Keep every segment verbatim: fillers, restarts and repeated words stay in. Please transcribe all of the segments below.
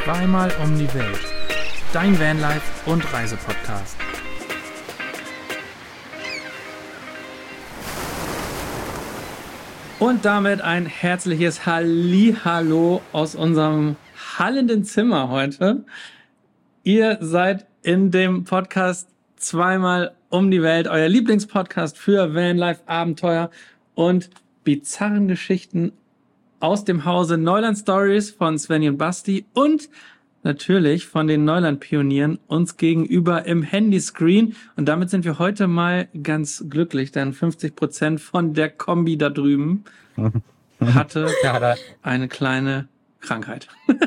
Zweimal um die Welt. Dein Vanlife und Reisepodcast. Und damit ein herzliches Hallihallo aus unserem hallenden Zimmer heute. Ihr seid in dem Podcast Zweimal um die Welt, euer Lieblingspodcast für Vanlife-Abenteuer und bizarren Geschichten aus dem Hause Neuland Stories von Svenny und Basti und natürlich von den Neuland-Pionieren uns gegenüber im Handyscreen. Und damit sind wir heute mal ganz glücklich, denn fünfzig Prozent von der Kombi da drüben hatte eine kleine Krankheit.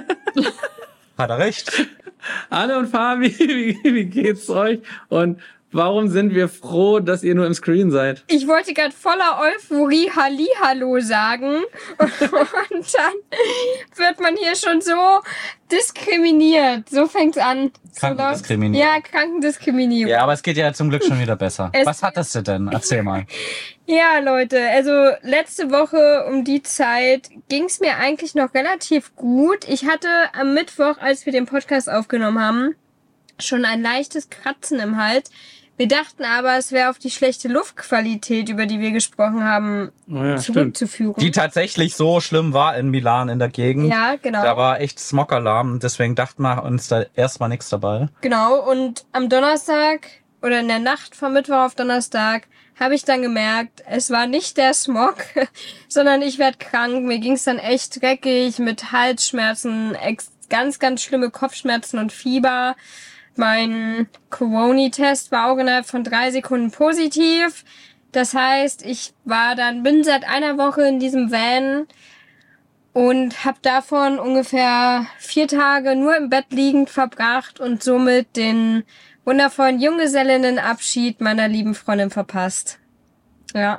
Hat er recht. Anne und Fabi, wie, wie geht's euch? Und warum sind wir froh, dass ihr nur im Screen seid? Ich wollte gerade voller Euphorie Hallihallo sagen und dann wird man hier schon so diskriminiert. So fängt's an. Krankendiskriminierung. Ja, Krankendiskriminierung. Ja, aber es geht ja zum Glück schon wieder besser. Es Was hattest du denn? Erzähl mal. Ja, Leute, also letzte Woche um die Zeit ging's mir eigentlich noch relativ gut. Ich hatte am Mittwoch, als wir den Podcast aufgenommen haben, schon ein leichtes Kratzen im Hals. Wir dachten aber, es wäre auf die schlechte Luftqualität, über die wir gesprochen haben, Oh ja, zurückzuführen. Die tatsächlich so schlimm war in Milan in der Gegend. Ja, genau. Da war echt Smogalarm, deswegen dachten wir uns da erstmal nichts dabei. Genau, und am Donnerstag oder in der Nacht vom Mittwoch auf Donnerstag habe ich dann gemerkt, es war nicht der Smog, sondern ich werd krank. Mir ging's dann echt dreckig mit Halsschmerzen, ex- ganz, ganz schlimme Kopfschmerzen und Fieber. Mein Corona-Test war auch innerhalb von drei Sekunden positiv. Das heißt, ich war dann, bin seit einer Woche in diesem Van und habe davon ungefähr vier Tage nur im Bett liegend verbracht und somit den wundervollen Junggesellinnenabschied meiner lieben Freundin verpasst. Ja.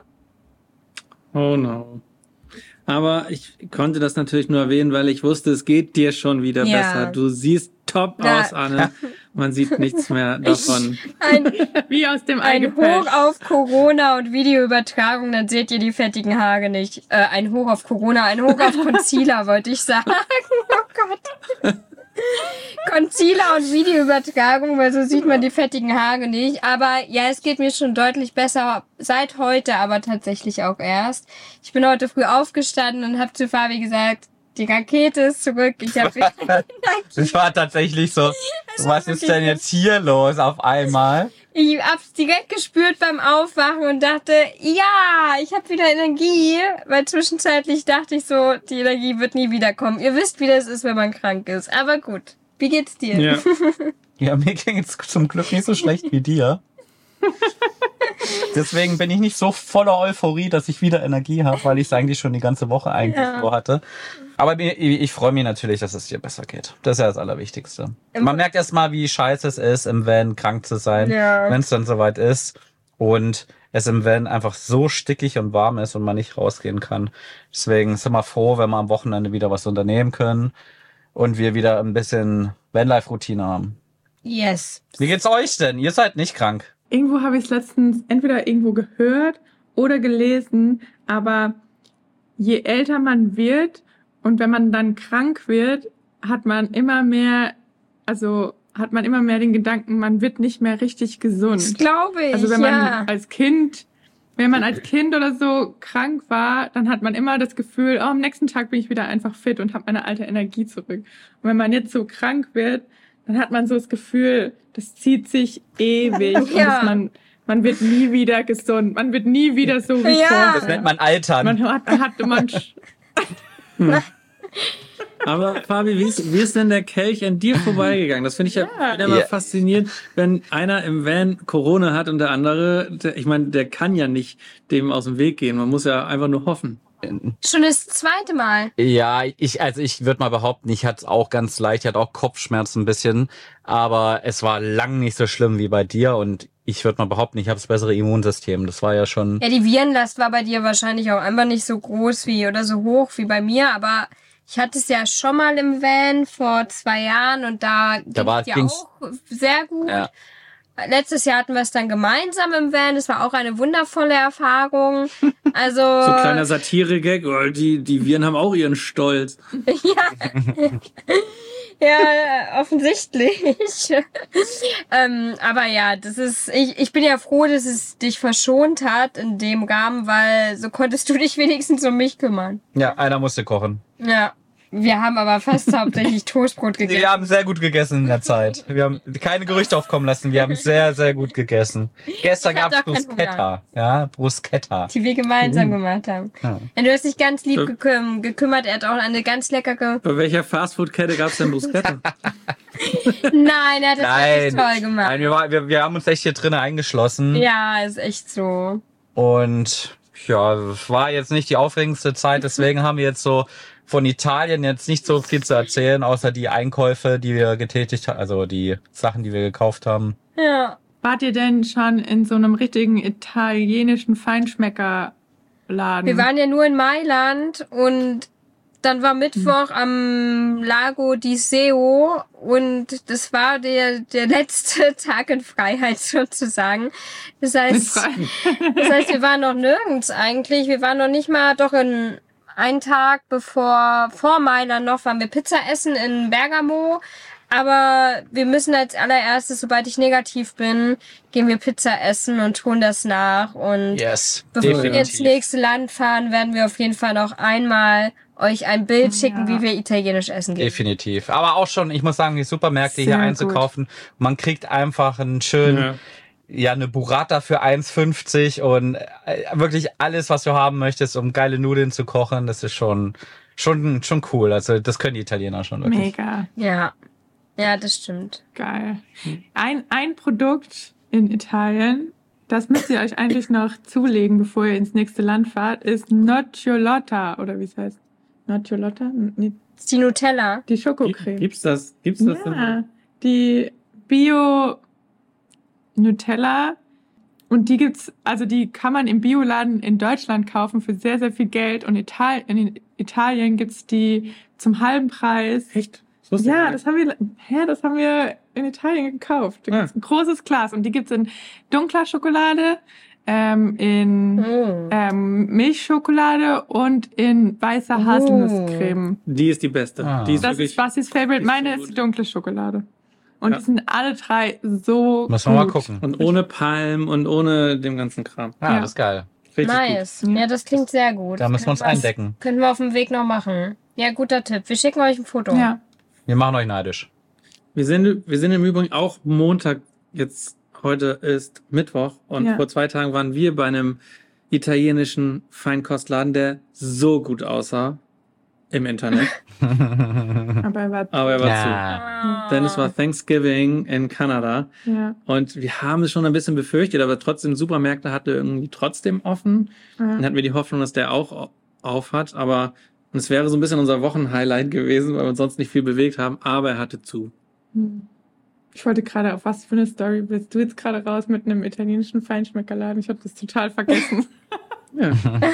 Oh no. Aber ich konnte das natürlich nur erwähnen, weil ich wusste, es geht dir schon wieder Ja. besser. Du siehst top Ja. aus, Anne. Man sieht nichts mehr davon. Ein, Wie aus dem ein Eingepellt. Hoch auf Corona und Videoübertragung, dann seht ihr die fettigen Haare nicht. Äh, ein Hoch auf Corona, ein Hoch auf Concealer, wollte ich sagen. Oh Gott. Concealer und Videoübertragung, weil so sieht man die fettigen Haare nicht. Aber ja, es geht mir schon deutlich besser seit heute, aber tatsächlich auch erst. Ich bin heute früh aufgestanden und habe zu Fabi gesagt, die Rakete ist zurück. Ich habe Das war tatsächlich so, was ist denn jetzt hier los auf einmal? Ich hab's direkt gespürt beim Aufwachen und dachte, ja, ich habe wieder Energie, weil zwischenzeitlich dachte ich so, die Energie wird nie wiederkommen. Ihr wisst, wie das ist, wenn man krank ist. Aber gut, wie geht's dir? Ja. Ja, mir ging es zum Glück nicht so schlecht wie dir. Deswegen bin ich nicht so voller Euphorie, dass ich wieder Energie habe, weil ich es eigentlich schon die ganze Woche eigentlich Ja. so hatte. Aber mir- ich, ich freue mich natürlich, dass es dir besser geht. Das ist ja das Allerwichtigste. Man merkt erst mal, wie scheiße es ist, im Van krank zu sein, Ja. wenn es dann soweit ist und es im Van einfach so stickig und warm ist und man nicht rausgehen kann. Deswegen sind wir froh, wenn wir am Wochenende wieder was unternehmen können und wir wieder ein bisschen Vanlife-Routine haben. Yes. Wie geht's euch denn? Ihr seid nicht krank. Irgendwo habe ich es letztens entweder irgendwo gehört oder gelesen, aber je älter man wird und wenn man dann krank wird, hat man immer mehr, also hat man immer mehr den Gedanken, man wird nicht mehr richtig Das gesund. glaube ich, Also wenn man ja. als Kind, wenn man als Kind oder so krank war, dann hat man immer das Gefühl, oh, am nächsten Tag bin ich wieder einfach fit und habe meine alte Energie zurück. Und wenn man jetzt so krank wird, dann hat man so das Gefühl, das zieht sich ewig und Ja. dass man, man wird nie wieder gesund, man wird nie wieder so wie Ja. vorher. Das nennt man Altern. Man hat, hat man Aber Fabi, wie ist, wie ist denn der Kelch an dir vorbeigegangen? Das finde ich ja, Ja. wieder immer Ja. faszinierend, wenn einer im Van Corona hat und der andere, der, ich meine, der kann ja nicht dem aus dem Weg gehen. Man muss ja einfach nur hoffen. Schon das zweite Mal. Ja, ich, also ich würde mal behaupten, ich hatte es auch ganz leicht, ich hatte auch Kopfschmerzen ein bisschen, aber es war lang nicht so schlimm wie bei dir und ich würde mal behaupten, ich habe das bessere Immunsystem. Das war ja schon... Ja, die Virenlast war bei dir wahrscheinlich auch einfach nicht so groß wie oder so hoch wie bei mir, aber ich hatte es ja schon mal im Van vor zwei Jahren und da, Da war- ging's ja ging's- auch sehr gut. Ja. Letztes Jahr hatten wir es dann gemeinsam im Van. Das war auch eine wundervolle Erfahrung. Also So kleiner Satire-Gag, oh, die, die Viren haben auch ihren Stolz. ja. Ja, offensichtlich. ähm, aber ja, das ist, ich, ich bin ja froh, dass es dich verschont hat in dem Rahmen, weil so konntest du dich wenigstens um mich kümmern. Ja, einer musste kochen. Ja. Wir haben aber fast hauptsächlich Toastbrot gegessen. Wir haben sehr gut gegessen in der Zeit. Wir haben keine Gerüchte aufkommen lassen. Wir haben sehr, sehr gut gegessen. Gestern Ich hab gab's doch keinen Bruschetta. Ja, Bruschetta. Die wir gemeinsam gemacht haben. Ja. Ja, du hast dich ganz lieb geküm- gekümmert. Er hat auch eine ganz leckere... Bei welcher Fastfood-Kette gab's denn Bruschetta? Nein, er hat das Nein, wirklich toll gemacht. Nein, wir, war, wir, wir haben uns echt hier drinnen eingeschlossen. Ja, ist echt so. Und ja, es war jetzt nicht die aufregendste Zeit. Deswegen haben wir jetzt so von Italien jetzt nicht so viel zu erzählen, außer die Einkäufe, die wir getätigt haben, also die Sachen, die wir gekauft haben. Ja. Wart ihr denn schon in so einem richtigen italienischen Feinschmeckerladen? Wir waren ja nur in Mailand und dann war Mittwoch am Lago di Seo und das war der, der letzte Tag in Freiheit sozusagen. Das heißt, das heißt, wir waren noch nirgends eigentlich. Wir waren noch nicht mal, doch in einen Tag bevor, vor Mailand noch, waren wir Pizza essen in Bergamo. Aber wir müssen als allererstes, sobald ich negativ bin, gehen wir Pizza essen und tun das nach. Und Yes, bevor definitiv. wir ins nächste Land fahren, werden wir auf jeden Fall noch einmal euch ein Bild schicken, Ja. wie wir italienisch essen gehen. Definitiv. Aber auch schon, ich muss sagen, die Supermärkte Sehr hier einzukaufen. Man kriegt einfach einen schönen, Ja. ja, eine Burrata für eins fünfzig und äh, wirklich alles, was du haben möchtest, um geile Nudeln zu kochen. Das ist schon, schon, schon cool. Also, das können die Italiener schon wirklich. Mega Ja. Ja, das stimmt. geil. Ein, ein Produkt in Italien, das müsst ihr euch eigentlich noch zulegen, bevor ihr ins nächste Land fahrt, ist Nocciolotta, oder wie es heißt. Nocciolotta? Nee, Das ist die Nutella. die Gibt- Schokocreme. Gibt's das? Gibt's das Ja, denn? die Bio Nutella. Und die gibt's, also die kann man im Bioladen in Deutschland kaufen für sehr, sehr viel Geld. Und Ital in Italien gibt's die zum halben Preis. Echt? Das wusste ich Ja, nicht. das haben wir, hä, das haben wir in Italien gekauft. Da Ah. gibt's ein großes Glas und die gibt's in dunkler Schokolade, ähm, in Oh. ähm, Milchschokolade und in weißer Oh. Haselnusscreme. Die ist die beste. Ah. Die ist Das wirklich. ist Basis Favorite. die ist Meine so ist gut. die dunkle Schokolade. Und Ja. die sind alle drei so Müssen wir mal gut. gucken. Und ohne Palm und ohne dem ganzen Kram. Ah, Ja. das ist geil. Richtig Nice. gut. Ja, das klingt sehr gut. Da müssen wir uns Können eindecken. Können wir auf dem Weg noch machen. Ja, guter Tipp. Wir schicken euch ein Foto. Ja. Wir machen euch neidisch. Wir sind, wir sind im Übrigen auch Montag jetzt. Heute ist Mittwoch und Ja. vor zwei Tagen waren wir bei einem italienischen Feinkostladen, der so gut aussah im Internet. Aber er war, Aber er war Ja. Ah. zu. Denn es war Thanksgiving in Kanada. ja. Und wir haben es schon ein bisschen befürchtet, aber trotzdem, Supermärkte hatte irgendwie trotzdem offen. Dann ja. hatten wir die Hoffnung, dass der auch auf hat. Aber und es wäre so ein bisschen unser Wochenhighlight gewesen, weil wir uns sonst nicht viel bewegt haben. Aber er hatte zu. Hm. Ich wollte gerade, auf was für eine Story bist du jetzt gerade raus mit einem italienischen Feinschmeckerladen? Ich habe das total vergessen. Ja.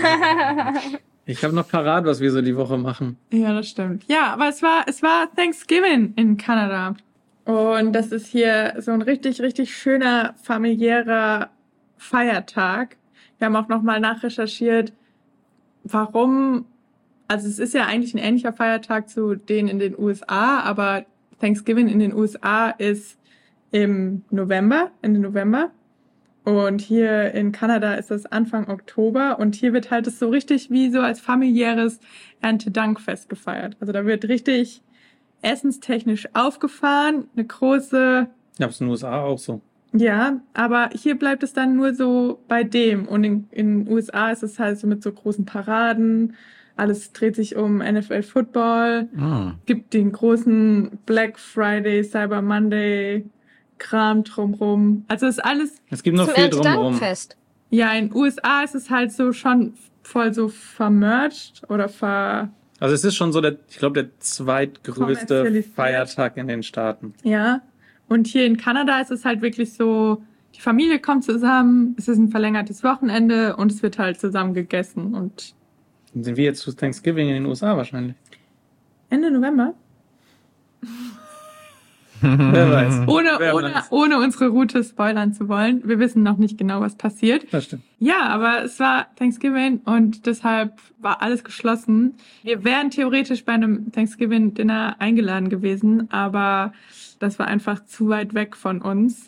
Ich habe noch parat, was wir so die Woche machen. Ja, das stimmt. Ja, aber es war, es war Thanksgiving in Kanada. Und das ist hier so ein richtig, richtig schöner familiärer Feiertag. Wir haben auch nochmal nachrecherchiert, warum, also es ist ja eigentlich ein ähnlicher Feiertag zu denen in den U S A, aber Thanksgiving in den U S A ist im November, Ende November. Und hier in Kanada ist das Anfang Oktober und hier wird halt es so richtig wie so als familiäres Erntedankfest gefeiert. Also da wird richtig essenstechnisch aufgefahren, eine große, Ja, das ist in den U S A auch so. ja, aber hier bleibt es dann nur so bei dem. Und in, in den U S A ist es halt so mit so großen Paraden, alles dreht sich um N F L Football, Mm. gibt den großen Black Friday, Cyber Monday Kram drumrum. Also ist alles, Es gibt noch Zum viel drumherum. Erntedankfest. ja, in den U S A ist es halt so schon voll so vermerged oder ver, Also es ist schon so der, ich glaube, der zweitgrößte Kommerzialisiert. Feiertag in den Staaten. ja. Und hier in Kanada ist es halt wirklich so, die Familie kommt zusammen, es ist ein verlängertes Wochenende und es wird halt zusammen gegessen und Dann sind wir jetzt zu Thanksgiving in den U S A wahrscheinlich. Ende November? Wer weiß. Ohne, Wer ohne, weiß. ohne unsere Route spoilern zu wollen. Wir wissen noch nicht genau, was passiert. Das stimmt. Ja, aber es war Thanksgiving und deshalb war alles geschlossen. Wir wären theoretisch bei einem Thanksgiving-Dinner eingeladen gewesen, aber das war einfach zu weit weg von uns.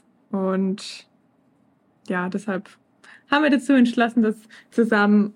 Und ja, deshalb haben wir dazu entschlossen, das zusammen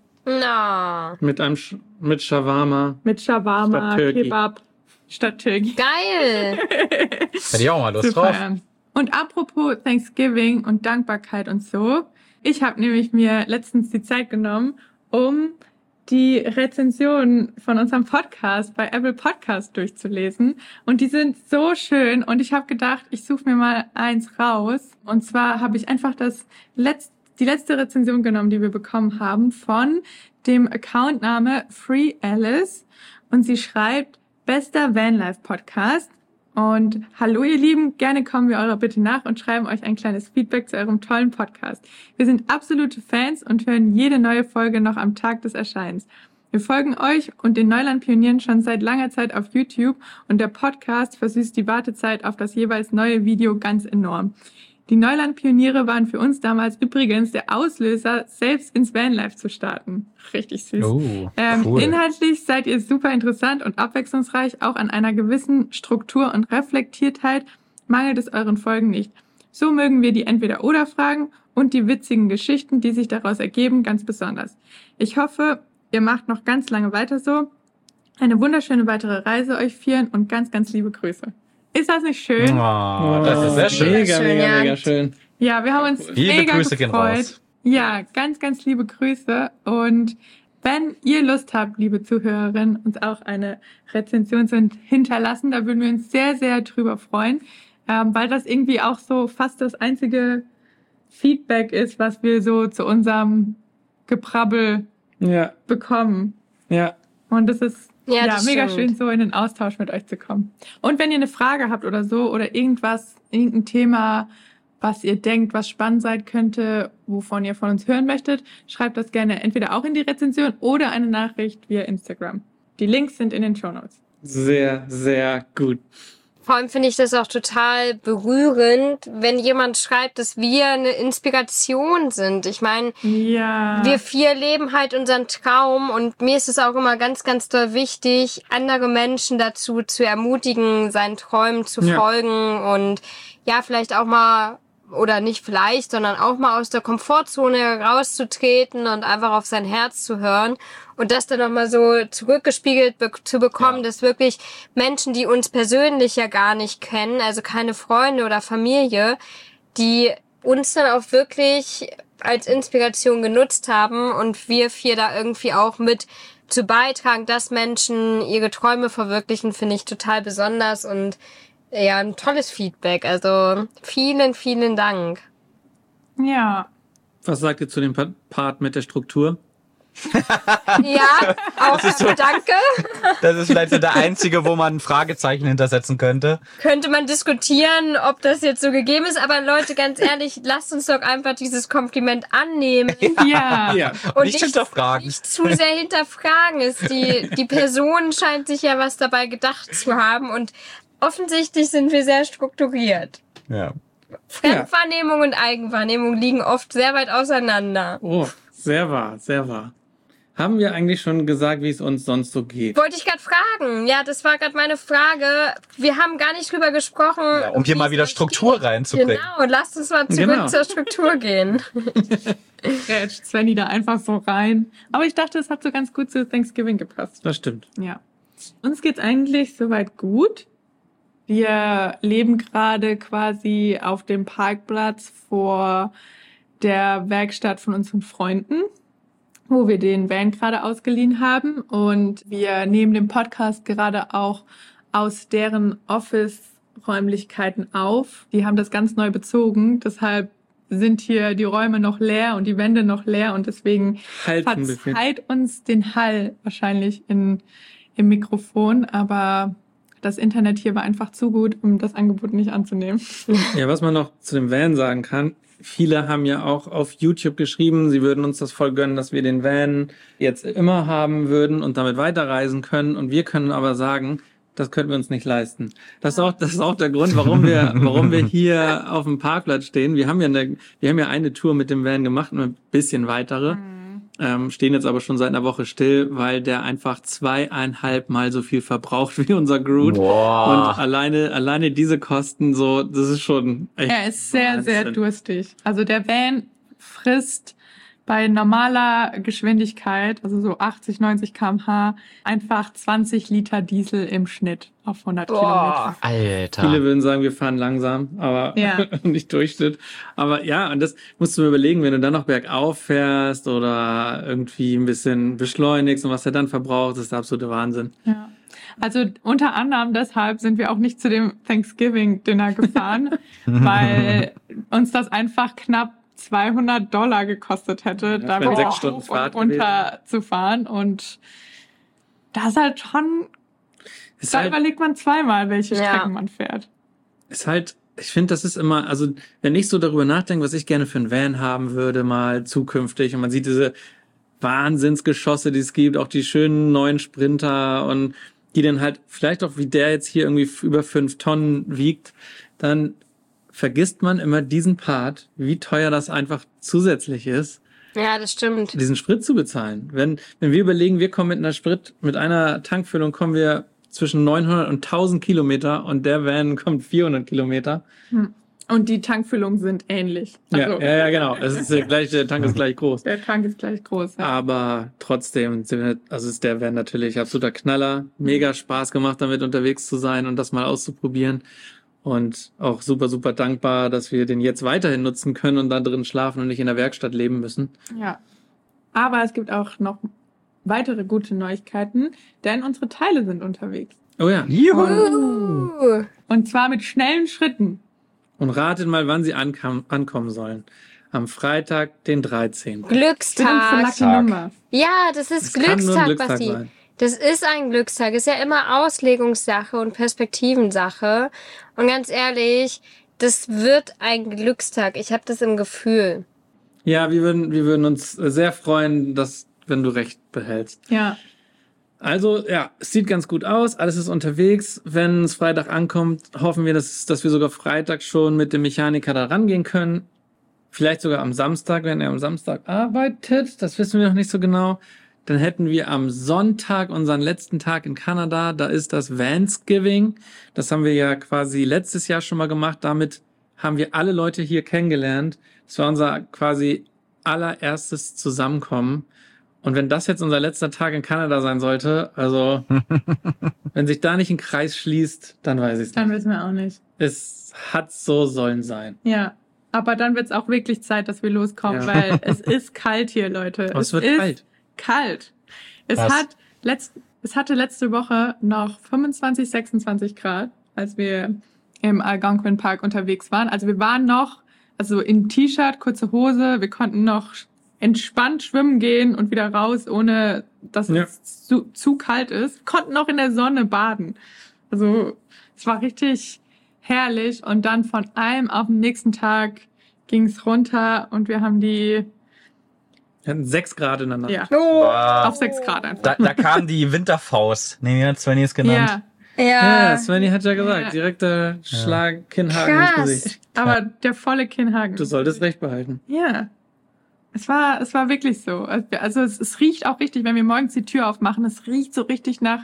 Na, Mit einem Sch mit Shawarma. mit Shawarma, Statt Türki. Kebab statt Türki geil. Hätte ich auch mal Lust zu drauf. feiern. Und apropos Thanksgiving und Dankbarkeit und so, ich habe nämlich mir letztens die Zeit genommen, um die Rezensionen von unserem Podcast bei Apple Podcast durchzulesen. Und die sind so schön. Und ich habe gedacht, ich suche mir mal eins raus. Und zwar habe ich einfach das letzte, die letzte Rezension genommen, die wir bekommen haben, von dem Accountname Free Alice. Und sie schreibt, bester Vanlife-Podcast. Und hallo ihr Lieben, gerne kommen wir eurer Bitte nach und schreiben euch ein kleines Feedback zu eurem tollen Podcast. Wir sind absolute Fans und hören jede neue Folge noch am Tag des Erscheinens. Wir folgen euch und den Neuland-Pionieren schon seit langer Zeit auf YouTube und der Podcast versüßt die Wartezeit auf das jeweils neue Video ganz enorm. Die Neuland-Pioniere waren für uns damals übrigens der Auslöser, selbst ins Vanlife zu starten. Richtig süß. Oh, Ähm, cool. Inhaltlich seid ihr super interessant und abwechslungsreich. Auch an einer gewissen Struktur und Reflektiertheit mangelt es euren Folgen nicht. So mögen wir die Entweder-Oder-Fragen und die witzigen Geschichten, die sich daraus ergeben, ganz besonders. Ich hoffe, ihr macht noch ganz lange weiter so. Eine wunderschöne weitere Reise euch vieren und ganz, ganz liebe Grüße. Ist das nicht schön? Oh, das ist sehr schön. Mega, Schön, mega, ja. mega schön. Ja, wir haben uns Liebe mega Grüße gehen gefreut. raus. Ja, ganz, ganz liebe Grüße. Und wenn ihr Lust habt, liebe Zuhörerinnen, uns auch eine Rezension zu hinterlassen, da würden wir uns sehr, sehr drüber freuen, ähm, weil das irgendwie auch so fast das einzige Feedback ist, was wir so zu unserem Geprabbel Ja, bekommen. ja. Und das ist Ja, ja, das mega stimmt. schön, so in den Austausch mit euch zu kommen. Und wenn ihr eine Frage habt oder so oder irgendwas, irgendein Thema, was ihr denkt, was spannend sein könnte, wovon ihr von uns hören möchtet, schreibt das gerne entweder auch in die Rezension oder eine Nachricht via Instagram. Die Links sind in den Shownotes. Sehr, sehr gut. Vor allem finde ich das auch total berührend, wenn jemand schreibt, dass wir eine Inspiration sind. Ich meine, Ja. wir vier leben halt unseren Traum und mir ist es auch immer ganz, ganz doll wichtig, andere Menschen dazu zu ermutigen, seinen Träumen zu Ja. folgen und ja, vielleicht auch mal, oder nicht vielleicht, sondern auch mal aus der Komfortzone rauszutreten und einfach auf sein Herz zu hören und das dann nochmal so zurückgespiegelt be- zu bekommen, Ja. dass wirklich Menschen, die uns persönlich ja gar nicht kennen, also keine Freunde oder Familie, die uns dann auch wirklich als Inspiration genutzt haben und wir vier da irgendwie auch mit zu beitragen, dass Menschen ihre Träume verwirklichen, finde ich total besonders und ja, ein tolles Feedback. Also vielen, vielen Dank. Ja. Was sagt ihr zu dem Pa- Part mit der Struktur? Ja, auch danke. Das ist vielleicht so der einzige, wo man ein Fragezeichen hintersetzen könnte. Könnte man diskutieren, ob das jetzt so gegeben ist, aber Leute, ganz ehrlich, lasst uns doch einfach dieses Kompliment annehmen. Ja. Ja. Und nicht hinterfragen. Nicht zu sehr hinterfragen. Ist die, die Person scheint sich ja was dabei gedacht zu haben und offensichtlich sind wir sehr strukturiert. Ja. Fremdwahrnehmung und Eigenwahrnehmung liegen oft sehr weit auseinander. Oh, sehr wahr, sehr wahr. Haben wir eigentlich schon gesagt, wie es uns sonst so geht? Wollte ich gerade fragen. Ja, das war gerade meine Frage. Wir haben gar nicht drüber gesprochen. Ja, um hier wie mal es wieder euch Struktur geht. reinzubringen. Genau, lasst uns mal zurück Genau. zur Struktur gehen. Rätscht Svenny da einfach so rein. Aber ich dachte, es hat so ganz gut zu Thanksgiving gepasst. Das stimmt. Ja. Uns geht's eigentlich soweit gut. Wir leben gerade quasi auf dem Parkplatz vor der Werkstatt von unseren Freunden, wo wir den Van gerade ausgeliehen haben. Und wir nehmen den Podcast gerade auch aus deren Office-Räumlichkeiten auf. Die haben das ganz neu bezogen. Deshalb sind hier die Räume noch leer und die Wände noch leer. Und deswegen Halt ein bisschen. verzeiht uns den Hall wahrscheinlich in, im Mikrofon. Aber das Internet hier war einfach zu gut, um das Angebot nicht anzunehmen. Ja, was man noch zu dem Van sagen kann, viele haben ja auch auf YouTube geschrieben, sie würden uns das voll gönnen, dass wir den Van jetzt immer haben würden und damit weiterreisen können. Und wir können aber sagen, das können wir uns nicht leisten. Das ist auch, das ist auch der Grund, warum wir, warum wir hier auf dem Parkplatz stehen. Wir haben ja eine, wir haben ja eine Tour mit dem Van gemacht und ein bisschen weitere. Mhm. Ähm, stehen jetzt aber schon seit einer Woche still, weil der einfach zweieinhalb Mal so viel verbraucht wie unser Groot. Boah. Und alleine, alleine diese Kosten so, das ist schon echt. Er ist sehr, Wahnsinn. Sehr durstig. Also der Van frisst bei normaler Geschwindigkeit, also so achtzig, neunzig Kilometer pro Stunde, einfach zwanzig Liter Diesel im Schnitt auf hundert Kilometer. Alter. Viele würden sagen, wir fahren langsam, aber ja. nicht Durchschnitt. Aber ja, und das musst du mir überlegen, wenn du dann noch bergauf fährst oder irgendwie ein bisschen beschleunigst und was er dann verbraucht, das ist der absolute Wahnsinn. Ja. Also unter anderem deshalb sind wir auch nicht zu dem Thanksgiving-Dinner gefahren, weil uns das einfach knapp zweihundert Dollar gekostet hätte, ja, da sechs Stunden Fahrt und runter zu fahren. Und das ist halt schon, ist da halt, überlegt man zweimal, welche ja. Strecken man fährt. Ist halt, ich finde, das ist immer, also wenn ich so darüber nachdenke, was ich gerne für einen Van haben würde, mal zukünftig, und man sieht diese Wahnsinnsgeschosse, die es gibt, auch die schönen neuen Sprinter und die dann halt vielleicht auch wie der jetzt hier irgendwie über fünf Tonnen wiegt, dann vergisst man immer diesen Part, wie teuer das einfach zusätzlich ist. Ja, das stimmt. Diesen Sprit zu bezahlen. Wenn, wenn wir überlegen, wir kommen mit einer Sprit, mit einer Tankfüllung kommen wir zwischen neunhundert und tausend Kilometer und der Van kommt vierhundert Kilometer. Hm. Und die Tankfüllungen sind ähnlich. Also, ja, ja, ja, genau. Es ist der gleiche, der Tank ist gleich groß. Der Tank ist gleich groß, ja. Aber trotzdem, also ist der Van natürlich absoluter Knaller. Mega Spaß gemacht, damit unterwegs zu sein und das mal auszuprobieren. Und auch super, super dankbar, dass wir den jetzt weiterhin nutzen können und da drin schlafen und nicht in der Werkstatt leben müssen. Ja. Aber es gibt auch noch weitere gute Neuigkeiten, denn unsere Teile sind unterwegs. Oh ja. Juhu. Und zwar mit schnellen Schritten. Und ratet mal, wann sie ankam, ankommen sollen. Am Freitag, den dreizehnten Glückstag. Ja, das ist das Glückstag, kann nur ein Glückstag Basti. sein. Das ist ein Glückstag. Ist ja immer Auslegungssache und Perspektivensache. Und ganz ehrlich, das wird ein Glückstag. Ich habe das im Gefühl. Ja, wir würden, wir würden uns sehr freuen, dass, wenn du recht behältst. Ja. Also, ja, es sieht ganz gut aus. Alles ist unterwegs. Wenn es Freitag ankommt, hoffen wir, dass, dass wir sogar Freitag schon mit dem Mechaniker da rangehen können. Vielleicht sogar am Samstag, wenn er am Samstag arbeitet. Das wissen wir noch nicht so genau. Dann hätten wir am Sonntag unseren letzten Tag in Kanada. Da ist das Vansgiving. Das haben wir ja quasi letztes Jahr schon mal gemacht. Damit haben wir alle Leute hier kennengelernt. Das war unser quasi allererstes Zusammenkommen. Und wenn das jetzt unser letzter Tag in Kanada sein sollte, also wenn sich da nicht ein Kreis schließt, dann weiß ich es nicht. Dann wissen wir auch nicht. Es hat so sollen sein. Ja, aber dann wird es auch wirklich Zeit, dass wir loskommen, ja. Weil es ist kalt hier, Leute. Oh, es, es wird ist kalt. Kalt. Es Was? hat letzt, es hatte letzte Woche noch fünfundzwanzig, sechsundzwanzig Grad, als wir im Algonquin Park unterwegs waren. Also wir waren noch, also in T-Shirt, kurze Hose, wir konnten noch entspannt schwimmen gehen und wieder raus, ohne dass ja. es zu, zu kalt ist. Wir konnten auch in der Sonne baden. Also es war richtig herrlich. Und dann von einem auf den nächsten Tag ging es runter und wir haben die Wir hatten sechs Grad in der Nacht. Ja, Oh. auf sechs Grad einfach. Da, da kam die Winterfaust. Nee, wie hat Svenny es genannt? Ja, Ja. Ja, Svenny hat ja gesagt, Ja. direkter Schlag Kinnhaken ins Krass. Gesicht. aber der volle Kinnhaken. Du solltest recht behalten. Ja. Es war, es war wirklich so. Also es, es riecht auch richtig, wenn wir morgens die Tür aufmachen, es riecht so richtig nach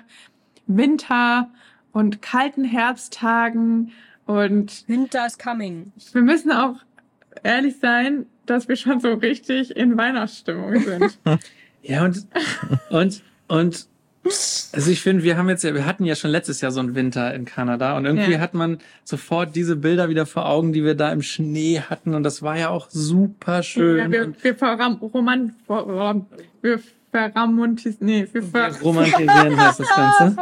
Winter und kalten Herbsttagen. Und Winter is coming. wir müssen auch ehrlich sein, dass wir schon so richtig in Weihnachtsstimmung sind. Ja, und, und, und, also ich finde, wir haben jetzt ja, wir hatten ja schon letztes Jahr so einen Winter in Kanada und irgendwie Ja. hat man sofort diese Bilder wieder vor Augen, die wir da im Schnee hatten und das war ja auch super schön. Ja, wir, und wir verram, roman, ver- wir verramontis, nee, wir ver, romantisieren heißt das Ganze.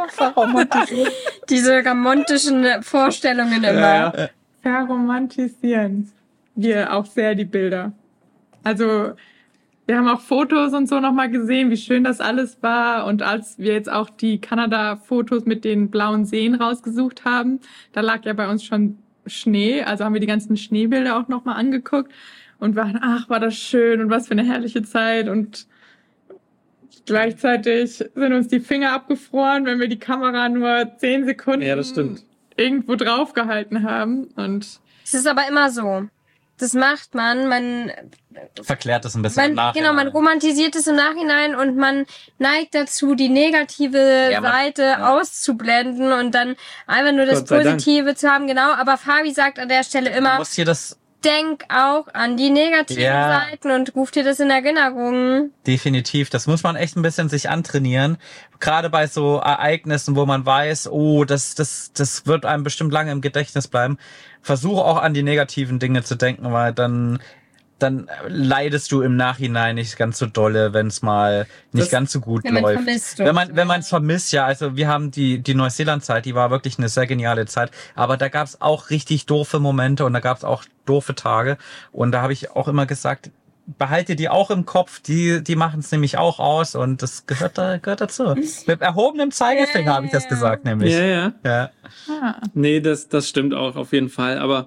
Diese romantischen Vorstellungen immer. Ja, ja. verromantisieren wir auch sehr die Bilder. Also wir haben auch Fotos und so nochmal gesehen, wie schön das alles war. Und als wir jetzt auch die Kanada-Fotos mit den blauen Seen rausgesucht haben, da lag ja bei uns schon Schnee. Also haben wir die ganzen Schneebilder auch nochmal angeguckt und waren, ach, war das schön und was für eine herrliche Zeit. Und gleichzeitig sind uns die Finger abgefroren, wenn wir die Kamera nur zehn Sekunden Ja, das stimmt. irgendwo draufgehalten haben. Und Es ist aber immer so. Das macht man, man, Verklärt es ein bisschen im man Nachhinein. genau, man romantisiert es im Nachhinein und man neigt dazu, die negative Ja, man- Seite ja. auszublenden und dann einfach nur das Gott sei Dank. Positive zu haben, genau. Aber Fabi sagt an der Stelle Du immer, musst hier das denk auch an die negativen Ja. Seiten und ruf dir das in Erinnerung. definitiv, das muss man echt ein bisschen sich antrainieren. Gerade bei so Ereignissen, wo man weiß, oh, das, das, das wird einem bestimmt lange im Gedächtnis bleiben. Versuche auch an die negativen Dinge zu denken, weil dann, dann leidest du im Nachhinein nicht ganz so dolle, wenn es mal nicht Das- ganz so gut Wenn man läuft. vermisst Wenn man, und- wenn man es vermisst, ja, also wir haben die, die Neuseeland-Zeit, die war wirklich eine sehr geniale Zeit, aber da gab es auch richtig doofe Momente und da gab es auch doofe Tage und da habe ich auch immer gesagt, behalte die auch im Kopf, die, die machen es nämlich auch aus und das gehört da, gehört dazu. Mit erhobenem Zeigefinger Ja, habe ich das ja. gesagt, nämlich. Ja, ja. Ja. ah, Nee, das, das stimmt auch auf jeden Fall. Aber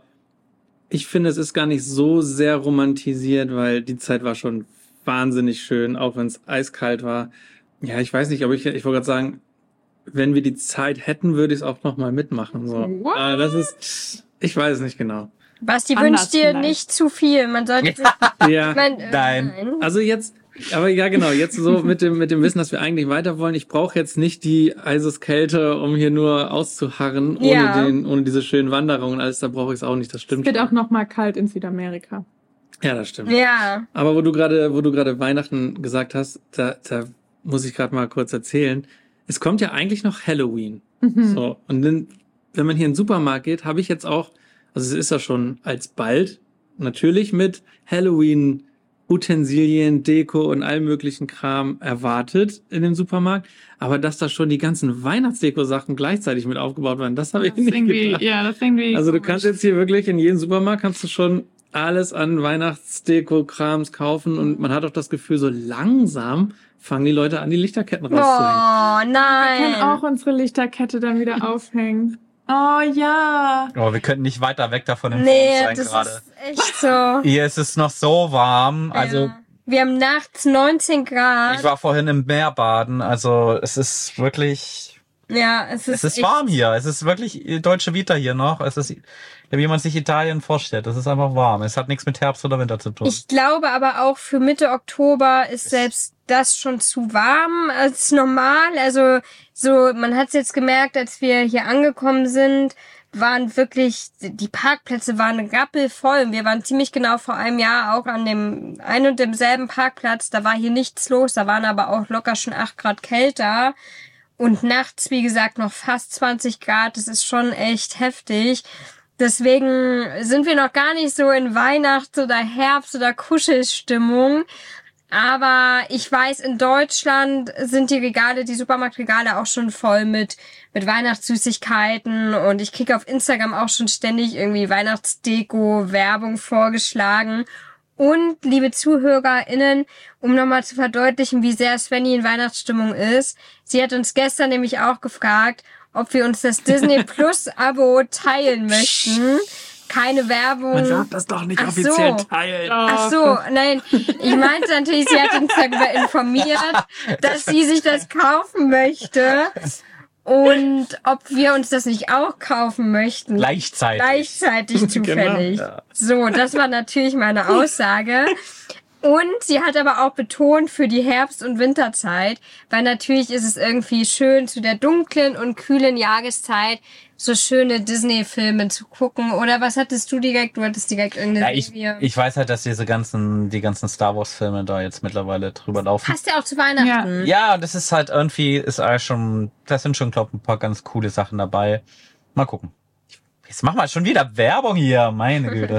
ich finde, es ist gar nicht so sehr romantisiert, weil die Zeit war schon wahnsinnig schön, auch wenn es eiskalt war. Ja, ich weiß nicht, ob ich, ich wollte gerade sagen, wenn wir die Zeit hätten, würde ich es auch nochmal mitmachen. So. What? Aber das ist, ich weiß es nicht genau. Basti Anders wünscht dir vielleicht. nicht zu viel. Man sollte sich, Ja. man, äh, Nein. Also jetzt, aber ja genau, jetzt so mit dem mit dem Wissen, dass wir eigentlich weiter wollen. Ich brauche jetzt nicht die Eiseskälte, um hier nur auszuharren, ohne Ja. den, ohne diese schönen Wanderungen und alles. Da brauche ich es auch nicht. Das es stimmt. wird schon. auch noch mal kalt in Südamerika. Ja, das stimmt. Ja. Aber wo du gerade, wo du gerade Weihnachten gesagt hast, da, da muss ich gerade mal kurz erzählen. Es kommt ja eigentlich noch Halloween. Mhm. So und dann, wenn man hier in den Supermarkt geht, habe ich jetzt auch, also es ist ja schon alsbald natürlich mit Halloween Utensilien, Deko und allem möglichen Kram erwartet in dem Supermarkt. Aber dass da schon die ganzen Weihnachtsdeko-Sachen gleichzeitig mit aufgebaut waren, das habe ich Das ist nicht irgendwie, gedacht. ja, das ist irgendwie Also du komisch. kannst jetzt hier wirklich in jedem Supermarkt kannst du schon alles an Weihnachtsdeko-Krams kaufen und man hat auch das Gefühl, so langsam fangen die Leute an, die Lichterketten rauszuhängen. Oh, Wir können nein. auch unsere Lichterkette dann wieder aufhängen. Oh ja. Oh, wir könnten nicht weiter weg davon entfernt Nee, sein das gerade. ist echt so. Hier ist es noch so warm. Also Ja. Wir haben nachts neunzehn Grad. ich war vorhin im Meer baden. Also es ist wirklich, ja, es ist, es ist echt, warm hier. Es ist wirklich deutsche Vita hier noch. Es ist, wie man sich Italien vorstellt. Es ist einfach warm. Es hat nichts mit Herbst oder Winter zu tun. Ich glaube aber auch für Mitte Oktober ist selbst das schon zu warm als normal. Also so, man hat es jetzt gemerkt, als wir hier angekommen sind, waren wirklich, die Parkplätze waren rappelvoll. Wir waren ziemlich genau vor einem Jahr auch an dem ein und demselben Parkplatz. Da war hier nichts los, da waren aber auch locker schon acht Grad kälter. Und nachts, wie gesagt, noch fast zwanzig Grad. Das ist schon echt heftig. Deswegen sind wir noch gar nicht so in Weihnachts- oder Herbst- oder Kuschelstimmung. Aber ich weiß, in Deutschland sind die Regale, die Supermarktregale auch schon voll mit, mit Weihnachtssüßigkeiten. Und ich kriege auf Instagram auch schon ständig irgendwie Weihnachtsdeko, Werbung vorgeschlagen. Und, liebe ZuhörerInnen, um nochmal zu verdeutlichen, wie sehr Svenny in Weihnachtsstimmung ist. Sie hat uns gestern nämlich auch gefragt, ob wir uns das Disney Plus Abo teilen möchten. Keine Werbung. Man darf das doch nicht Ach offiziell so. teilen. Ach so, nein, ich meinte natürlich, sie hat uns darüber informiert, dass sie sich das kaufen möchte und ob wir uns das nicht auch kaufen möchten. Gleichzeitig. Gleichzeitig zufällig. Genau. So, das war natürlich meine Aussage. Und sie hat aber auch betont für die Herbst- und Winterzeit, weil natürlich ist es irgendwie schön, zu der dunklen und kühlen Jahreszeit so schöne Disney-Filme zu gucken. Oder was hattest du direkt? Du hattest direkt irgendeine Ja, ich, Serie. ich weiß halt, dass diese ganzen, die ganzen Star Wars Filme da jetzt mittlerweile drüber laufen. Passt ja auch zu Weihnachten. Ja, und das ist halt irgendwie, ist eigentlich schon, da sind schon, glaube ich, ein paar ganz coole Sachen dabei. Mal gucken. Jetzt machen wir schon wieder Werbung hier, meine Güte.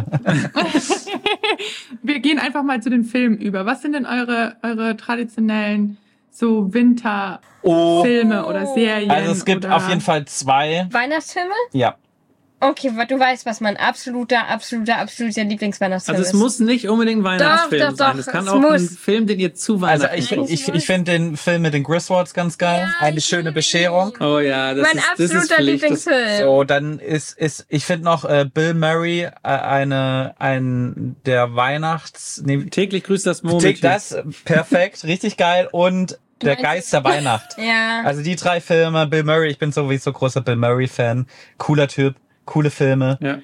Wir gehen einfach mal zu den Filmen über. Was sind denn eure, eure traditionellen so Winterfilme Oh, oder Serien? also es gibt oder auf jeden Fall zwei. Weihnachtsfilme? Ja. Okay, wa- du weißt, was mein absoluter, absoluter, absoluter Lieblingsweihnachtsfilm Also es ist. muss nicht unbedingt ein Weihnachtsfilm Doch, doch, sein. doch, Es kann es auch ein muss. Film, den ihr zu Also Weihnachten ich, guckt. ich, ich finde den Film mit den Griswolds ganz geil. Ja, Eine ich schöne liebe Bescherung. ihn. Oh ja, das mein ist, das ist absoluter Pflicht. Das, Lieblingsfilm. So, dann ist, ist, ich finde noch äh, Bill Murray äh, eine, ein, der Weihnachts, nee, täglich grüßt das Tick, Murmeltier. das, perfekt, richtig geil. Und Der meinst- Geist der Weihnacht. Ja. Also die drei Filme, Bill Murray, ich bin sowieso großer Bill Murray-Fan. Cooler Typ, coole Filme. Ja.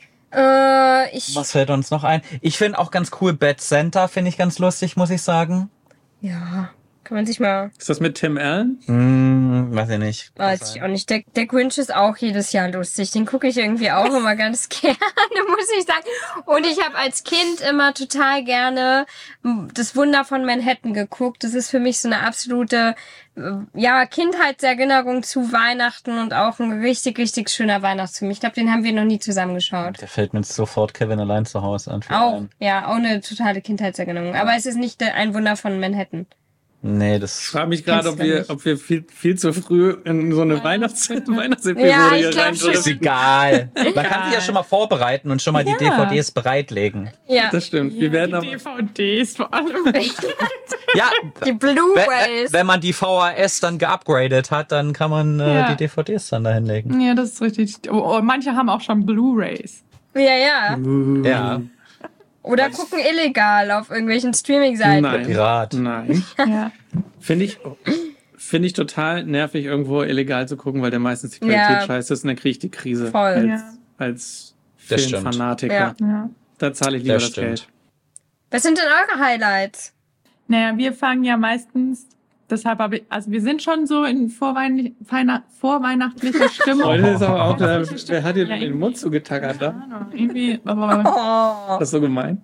Äh, ich. Was fällt uns noch ein? Ich finde auch ganz cool, Bad Santa finde ich ganz lustig, muss ich sagen. Ja. Kann man sich mal. Ist das mit Tim Allen? Hm, weiß ich nicht. Weiß ich auch nicht. Der, der Grinch ist auch jedes Jahr lustig. Den gucke ich irgendwie auch immer ganz gerne, muss ich sagen. Und ich habe als Kind immer total gerne das Wunder von Manhattan geguckt. Das ist für mich so eine absolute, ja, Kindheitserinnerung zu Weihnachten und auch ein richtig, richtig schöner Weihnachtsfilm. Ich glaube, den haben wir noch nie zusammengeschaut. Der fällt mir jetzt sofort Kevin allein zu Hause an. Auch, ja, auch eine totale Kindheitserinnerung. Aber es ist nicht der- ein Wunder von Manhattan. Nee, Ich das... frage mich gerade, Kennst ob du wir, nicht. ob wir viel, viel zu früh in so eine Weihnachts Weihnachtsepisode Ja, ich hier glaub rein schon. Ist egal. Man kann sich ja schon mal vorbereiten und schon mal die Ja. D V Ds bereitlegen. Ja. Das stimmt. Wir werden die aber, D V Ds vor allem. Ja, Die wenn, Blu-rays. wenn man die V H S dann geupgradet hat, dann kann man äh, Ja. die D V Ds dann da hinlegen. Ja, das ist richtig. Oh, oh, manche haben auch schon Blu-rays. Ja, ja. Ja. Oder gucken illegal auf irgendwelchen Streaming-Seiten. Nein. Pirat. Nein. Ja. Finde ich, finde ich total nervig, irgendwo illegal zu gucken, weil der meistens die Qualität Ja. scheiße ist und dann kriege ich die Krise. Voll. Als, Ja. als Das stimmt. Filmfanatiker. Ja. Ja. Da zahle ich lieber Das das, stimmt. Geld. Was sind denn eure Highlights? Naja, wir fangen ja meistens, deshalb habe ich, also wir sind schon so in vorweihnachtlich, Weihnacht- vorweihnachtlicher Stimmung. Heute ist aber auch, der, Ja, wer hat dir ja, den Mund zugetackert da? Keine Ahnung, irgendwie, aber, Oh. Das ist so gemein.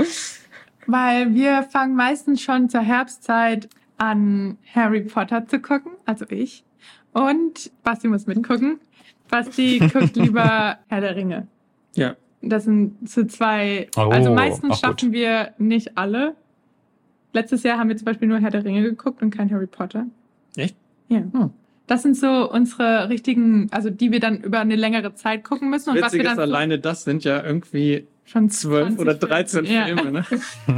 weil wir fangen meistens schon zur Herbstzeit an, Harry Potter zu gucken, also ich. Und Basti muss mitgucken. Basti guckt lieber Herr der Ringe. Ja. Das sind zu zwei, Oh, also meistens auch gut. schaffen wir nicht alle. Letztes Jahr haben wir zum Beispiel nur Herr der Ringe geguckt und kein Harry Potter. Echt? Ja. Hm. Das sind so unsere richtigen, also die wir dann über eine längere Zeit gucken müssen. Und was wir Witzig ist, dann so alleine das sind ja irgendwie schon zwölf zwanzig oder dreizehn Ja. Filme, ne?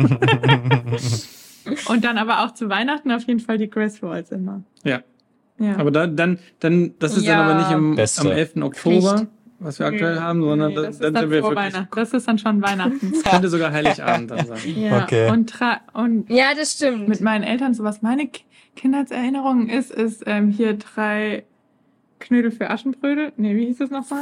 Und dann aber auch zu Weihnachten auf jeden Fall die Griswolds immer. Ja. Ja. Aber dann, dann, dann, das ist Ja. dann aber nicht im, Beste. am elften Oktober, Pflicht. was wir aktuell haben, sondern Nee, dann, das ist dann dann sind wir vor wirklich, Weihnachten. Das ist dann schon Weihnachten. könnte sogar Heiligabend dann sein. Ja. Okay. Und, tra- und Ja, das stimmt. mit meinen Eltern, so was meine Ki- Kindheitserinnerungen ist, ist ähm, hier drei Knödel für Aschenbrödel. Nee, wie hieß das nochmal?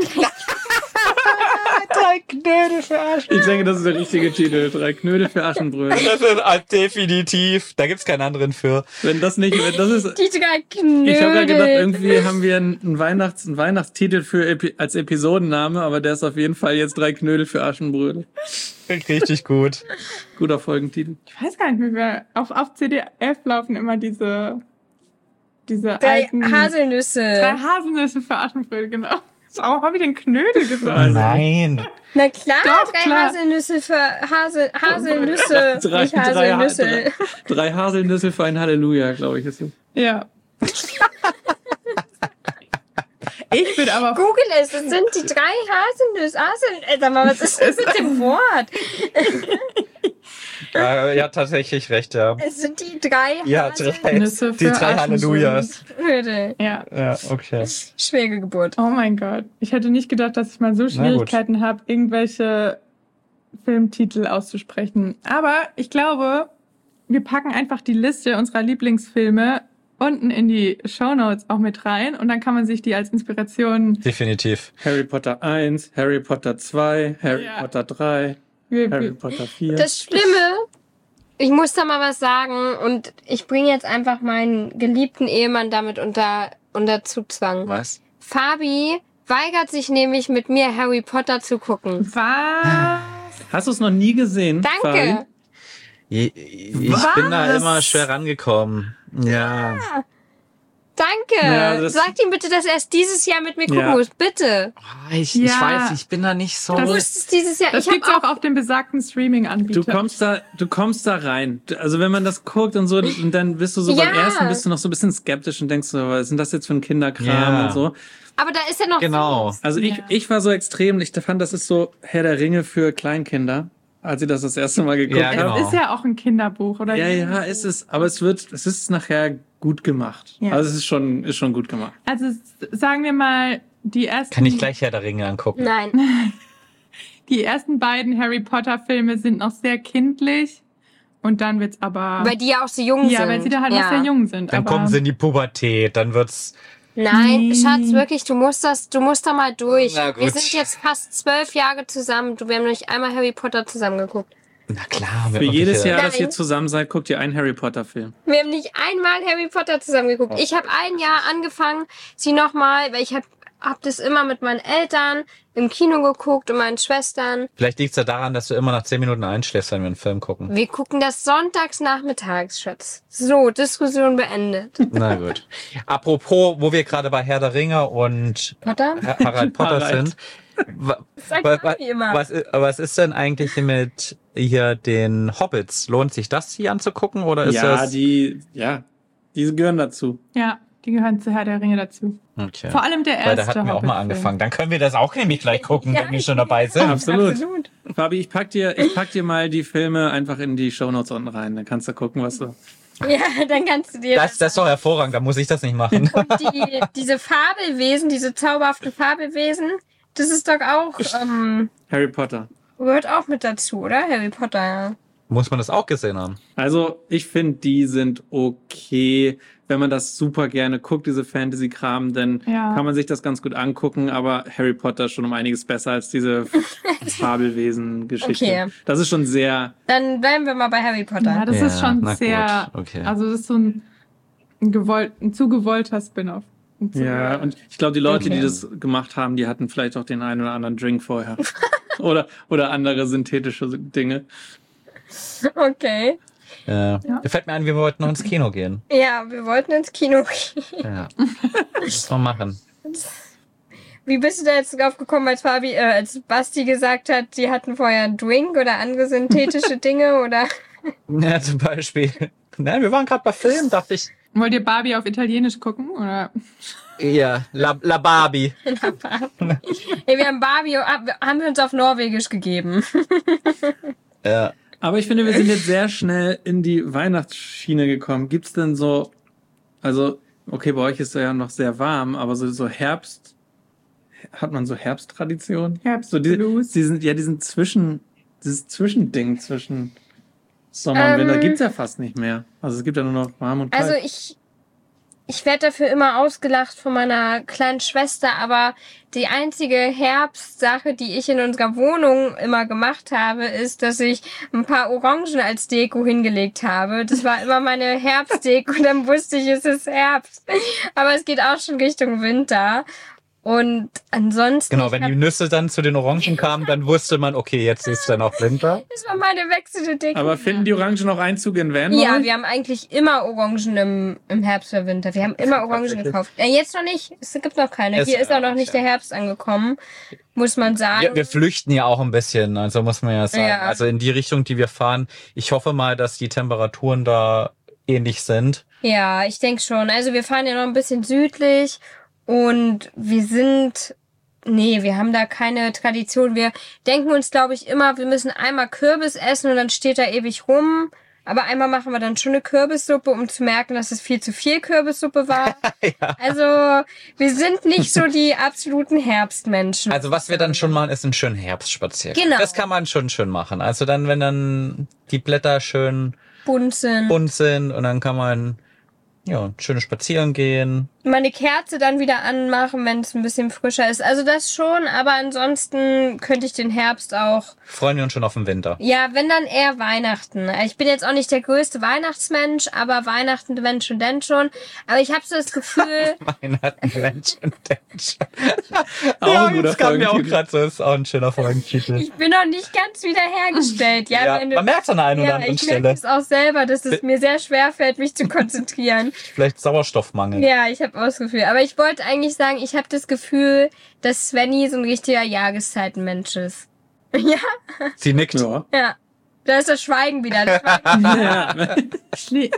Drei Knödel für Arsch. Ich denke, das ist der richtige Titel. Drei Knödel für Aschenbrödel. Das ist halt definitiv. Da gibt's keinen anderen für. Wenn das nicht, wenn das ist, Die drei Knödel. ich habe gerade gedacht, irgendwie haben wir einen Weihnachts, einen Weihnachtstitel für Epi als Episodenname, aber der ist auf jeden Fall jetzt drei Knödel für Aschenbrödel. Richtig gut. Guter Folgentitel. Ich weiß gar nicht mehr, wer, auf, auf C D F laufen immer diese, diese Drei alten... Haselnüsse. Drei Haselnüsse für Aschenbrödel, genau. Warum habe ich den Knödel gesagt? Also, Nein. Na klar, Doch, drei klar. Haselnüsse für Hasel, Haselnüsse. Drei, nicht drei, drei, Haselnüsse. drei Haselnüsse für ein Halleluja, glaube ich. Ist es. Ja. Ich bin aber... Google es, das sind die drei Haselnüsse. Hasel, äh, sag mal, was ist das mit dem Wort? Äh, ja, tatsächlich recht, ja. Es sind die drei Ja, drei, Haselnüsse die für drei Hallelujas. Haselnüsse. Ja. Ja, okay. Schwere Geburt. Oh mein Gott. Ich hätte nicht gedacht, dass ich mal so Schwierigkeiten habe, irgendwelche Filmtitel auszusprechen. Aber ich glaube, wir packen einfach die Liste unserer Lieblingsfilme unten in die Shownotes auch mit rein und dann kann man sich die als Inspiration... Definitiv. Harry Potter eins, Harry Potter zwei, Harry Ja. Potter drei, Wir, Harry wir, Potter vier. Das Schlimme, ich muss da mal was sagen und ich bringe jetzt einfach meinen geliebten Ehemann damit unter, unter Zugzwang. Was? Fabi weigert sich nämlich mit mir Harry Potter zu gucken. was? Hast du es noch nie gesehen? Danke. Fabi? Ich, ich bin da immer schwer rangekommen. Ja. Danke. Ja, das- Sagt ihm bitte, dass er es dieses Jahr mit mir gucken Ja. muss. Bitte. Oh, Ich, ich Ja. weiß, ich bin da nicht so. Du Das musst es dieses Jahr. Das ich gibt's habe auch auf dem besagten Streaming-Anbieter. Du kommst da, du kommst da rein. Also wenn man das guckt und so, und dann bist du so beim Ja. ersten bist du noch so ein bisschen skeptisch und denkst so, was ist denn das jetzt für ein Kinderkram Ja. und so. Aber da ist er noch. Genau. süß. Also ich, Ja. ich war so extrem, ich fand, das ist so Herr der Ringe für Kleinkinder, als ich das das erste Mal geguckt Ja, genau. habe. Es ist ja auch ein Kinderbuch, oder? Ja, ja, ist es, aber es wird, es ist nachher gut gemacht. Ja. Also es ist schon, ist schon gut gemacht. Also s- sagen wir mal, die ersten, Kann ich gleich Herr der Ringe angucken. Nein. die ersten beiden Harry Potter Filme sind noch sehr kindlich Und dann wird's aber... Weil die ja auch so jung ja, sind. weil sie da halt noch ja. sehr jung sind. Dann aber kommen sie in die Pubertät, dann wird's... Nein, Nee. Schatz, wirklich, du musst das, du musst da mal durch. Na gut. Wir sind jetzt fast zwölf Jahre zusammen. Du, wir haben noch nicht einmal Harry Potter zusammen geguckt. Na klar. Für jedes Jahr, dass Nein. ihr zusammen seid, guckt ihr einen Harry Potter-Film. Wir haben nicht einmal Harry Potter zusammen geguckt. Ich habe ein Jahr angefangen, sie nochmal, weil ich habe hab das immer mit meinen Eltern im Kino geguckt und meinen Schwestern. Vielleicht liegt's ja daran, dass du immer nach zehn Minuten einschläfst, wenn wir einen Film gucken. Wir gucken das sonntags nachmittags, Schatz. So, Diskussion beendet. Na gut. Apropos, wo wir gerade bei Herr der Ringe und Potter? Ha- Harald Potter Harald. sind. wa- Sag wa- mal wa- wie immer. Was, i- was ist denn eigentlich mit hier den Hobbits? Lohnt sich das hier anzugucken oder ist Ja, das... die, ja, die gehören dazu. Ja, die gehören zu Herr der Ringe dazu. Okay. Vor allem der erste Weil da hatten wir auch mal Hobbit-Film. angefangen. Dann können wir das auch nämlich gleich gucken, Ja. wenn wir schon dabei sind. Absolut. Absolut. Fabi, ich pack dir, ich pack dir mal die Filme einfach in die Shownotes unten rein. Dann kannst du gucken, was du. Ja, dann kannst du dir Das, das ist doch hervorragend, da muss ich das nicht machen. Und die, diese Fabelwesen, diese zauberhaften Fabelwesen, das ist doch auch, ähm, Harry Potter. gehört auch mit dazu, oder? Harry Potter, ja. Muss man das auch gesehen haben? Also, ich finde, die sind okay, wenn man das super gerne guckt, diese Fantasy-Kram, dann Ja. kann man sich das ganz gut angucken, aber Harry Potter ist schon um einiges besser als diese Fabelwesen-Geschichte. Okay. Das ist schon sehr, Dann bleiben wir mal bei Harry Potter. Ja, das Ja, ist schon na sehr... gut, okay. Also das ist so ein, ein, gewollt, ein zu gewollter Spin-off. Ein zu- ja, und ich glaube, die Leute, Okay. die das gemacht haben, die hatten vielleicht auch den einen oder anderen Drink vorher. oder, oder andere synthetische Dinge. Okay. Ja. Ja. Da fällt mir ein, wir wollten noch ins Kino gehen. Ja, wir wollten ins Kino gehen. Ja. Was wir machen. Wie bist du da jetzt drauf gekommen, als Fabi, äh, als Basti gesagt hat, die hatten vorher einen Drink oder andere synthetische Dinge oder? Ja, zum Beispiel. Nein, wir waren gerade bei Film, dachte ich. Wollt ihr Barbie auf Italienisch gucken? Oder? Ja, La, La Barbie. Hey, wir haben Barbie, haben wir uns auf Norwegisch gegeben. Ja. Aber ich finde, wir sind jetzt sehr schnell in die Weihnachtsschiene gekommen. Gibt's denn so, also, okay, bei euch ist es ja noch sehr warm, aber so, so Herbst, hat man so Herbsttraditionen? So die, Herbstblues. die sind, ja, diesen Zwischen, dieses Zwischending zwischen Sommer und Ähm. Winter gibt's ja fast nicht mehr. Also es gibt ja nur noch warm und kalt. Also ich, ich werde dafür immer ausgelacht von meiner kleinen Schwester, aber die einzige Herbstsache, die ich in unserer Wohnung immer gemacht habe, ist, dass ich ein paar Orangen als Deko hingelegt habe. Das war immer meine Herbstdeko und dann wusste ich, es ist Herbst. Aber es geht auch schon Richtung Winter. Und ansonsten... Genau, ich wenn hab- die Nüsse dann zu den Orangen kamen, dann wusste man, okay, jetzt ist dann auch Winter. Das war meine wechselnde Deko. Aber finden die Orangen noch Einzug in Van? bei Ja, euch? wir haben eigentlich immer Orangen im, im Herbst oder Winter. Wir haben immer Orangen Tatsächlich? gekauft. Ja, jetzt noch nicht. Es gibt noch keine. Es- Hier ist auch noch ja, nicht ja. der Herbst angekommen, muss man sagen. Wir, wir flüchten ja auch ein bisschen, also muss man ja sagen. Ja. Also in die Richtung, die wir fahren. Ich hoffe mal, dass die Temperaturen da ähnlich sind. Ja, ich denke schon. Also wir fahren ja noch ein bisschen südlich und wir sind... Nee, wir haben da keine Tradition. Wir denken uns, glaube ich, immer, wir müssen einmal Kürbis essen und dann steht da ewig rum. Aber einmal machen wir dann schon eine Kürbissuppe, um zu merken, dass es viel zu viel Kürbissuppe war. Ja. Also wir sind nicht so die absoluten Herbstmenschen. Also was wir dann schon machen, ist einen schönen Herbstspaziergang. Genau. Das kann man schon schön machen. Also dann, wenn dann die Blätter schön bunt sind. bunt sind und dann kann man ja schön spazieren gehen. Meine Kerze dann wieder anmachen, wenn es ein bisschen frischer ist. Also das schon, aber ansonsten könnte ich den Herbst auch... Freuen wir uns schon auf den Winter. Ja, wenn dann eher Weihnachten. Ich bin jetzt auch nicht der größte Weihnachtsmensch, aber Weihnachten, wenn schon, denn schon. Aber ich habe so das Gefühl... Weihnachten, Mensch und Mensch. Auch Ja, ein guter das kam mir auch Folgentitel. gerade so. Ist auch ein schöner Folgentitel. Ich bin noch nicht ganz wiederhergestellt. Ja, Ja, wenn du- man merkt es an der einen oder ja, anderen ich merke Stelle. es auch selber, dass es mir sehr schwer fällt, mich zu konzentrieren. Vielleicht Sauerstoffmangel. Ja, ich habe auch das Gefühl. Aber ich wollte eigentlich sagen, ich habe das Gefühl, dass Svenny so ein richtiger Jahreszeitenmensch ist. Ja, Sie nickt. Ja. ja. Da ist das Schweigen wieder. Das Schweigen. ja. Schli-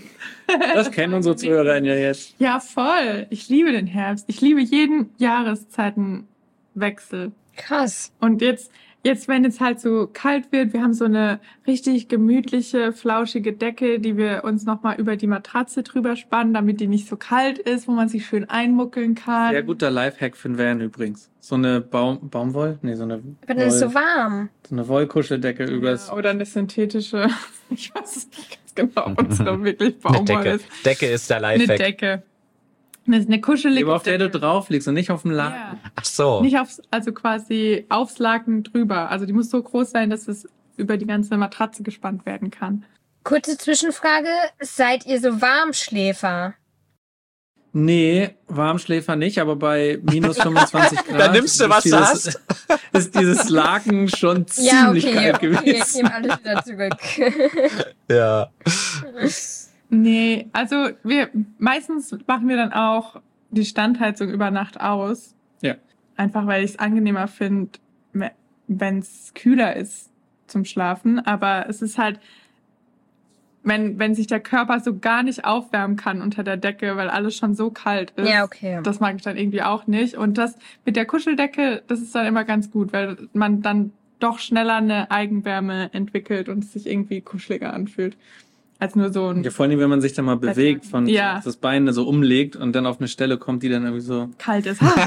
Das kennen unsere Zuhörerinnen ja jetzt. Ja, voll. Ich liebe den Herbst. Ich liebe jeden Jahreszeitenwechsel. Krass. Und jetzt, jetzt, wenn es halt so kalt wird, wir haben so eine richtig gemütliche, flauschige Decke, die wir uns nochmal über die Matratze drüber spannen, damit die nicht so kalt ist, wo man sich schön einmuckeln kann. Sehr guter Lifehack für den Van übrigens. So eine Baum, Baumwoll? Nee, so eine Wenn es Woll, so warm. so eine Wollkuscheldecke übers... Ja, oder eine synthetische, ich weiß es nicht ganz genau, ob es da wirklich Eine Baumwoll Decke. ist. Decke ist der Eine Lifehack. Decke. Das ist eine kuschelige Aber auf der du Decke. drauf liegst und nicht auf dem Laken. Ja. Ach so. Nicht aufs, also quasi aufs Laken drüber. Also die muss so groß sein, dass es über die ganze Matratze gespannt werden kann. Kurze Zwischenfrage. Seid ihr so Warmschläfer? Nee, Warmschläfer nicht, aber bei minus fünfundzwanzig Grad Da nimmst du, ist was du dieses, hast. ist dieses Laken schon Ja, ziemlich okay. kalt Okay, gewesen. ich nehme alles wieder zurück. Ja. Nee, also wir meistens machen wir dann auch die Standheizung über Nacht aus. Ja. Einfach weil ich es angenehmer finde, wenn es kühler ist zum Schlafen. Aber es ist halt, wenn, wenn sich der Körper so gar nicht aufwärmen kann unter der Decke, weil alles schon so kalt ist. Ja, okay. Das mag ich dann irgendwie auch nicht. Und das mit der Kuscheldecke, das ist dann immer ganz gut, weil man dann doch schneller eine Eigenwärme entwickelt und es sich irgendwie kuscheliger anfühlt. Als nur so ein Ja, vor allem, wenn man sich dann mal bewegt, von Ja. das Bein so umlegt und dann auf eine Stelle kommt, die dann irgendwie so... kalt ist. Ha!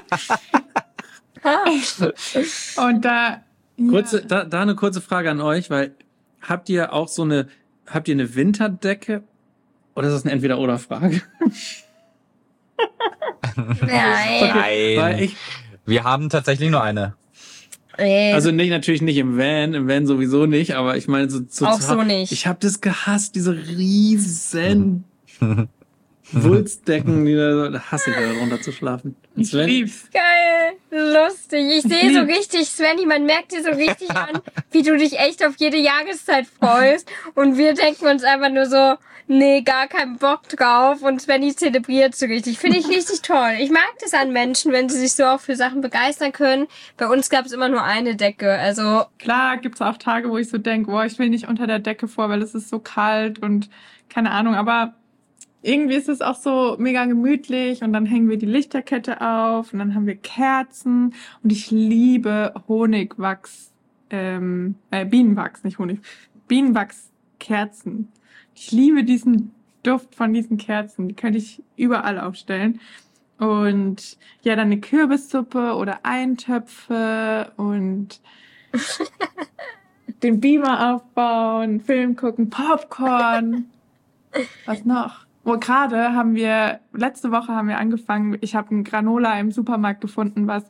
Und da... Kurze, ja. da, da eine kurze Frage an euch, weil habt ihr auch so eine, habt ihr eine Winterdecke? Oder ist das eine Entweder-Oder-Frage? Nein. Nein. Weil ich, Wir haben tatsächlich nur eine. Nee. also nicht, natürlich nicht im Van, im Van sowieso nicht, aber ich meine so, so Auch zu- so nicht. Ich habe das gehasst, diese riesen Wulstdecken, die da, so- da hasse ich da runter zu schlafen. Und Ich Sven, lieb's. Geil, lustig. Ich sehe so richtig, Svenny, man merkt dir so richtig an, wie du dich echt auf jede Jahreszeit freust. Und wir denken uns einfach nur so, nee, gar keinen Bock drauf. Und Svenny zelebriert so richtig. Finde ich richtig toll. Ich mag das an Menschen, wenn sie sich so auch für Sachen begeistern können. Bei uns gab es immer nur eine Decke. Also, Klar gibt's auch Tage, wo ich so denke, boah, ich will nicht unter der Decke vor, weil es ist so kalt und keine Ahnung. Aber irgendwie ist es auch so mega gemütlich und dann hängen wir die Lichterkette auf und dann haben wir Kerzen und ich liebe Honigwachs, ähm, äh, Bienenwachs, nicht Honig, Bienenwachskerzen. Ich liebe diesen Duft von diesen Kerzen, die könnte ich überall aufstellen. Und ja, dann eine Kürbissuppe oder Eintöpfe und den Beamer aufbauen, Film gucken, Popcorn. Was noch? Oh, gerade haben wir, letzte Woche haben wir angefangen, ich habe ein Granola im Supermarkt gefunden, was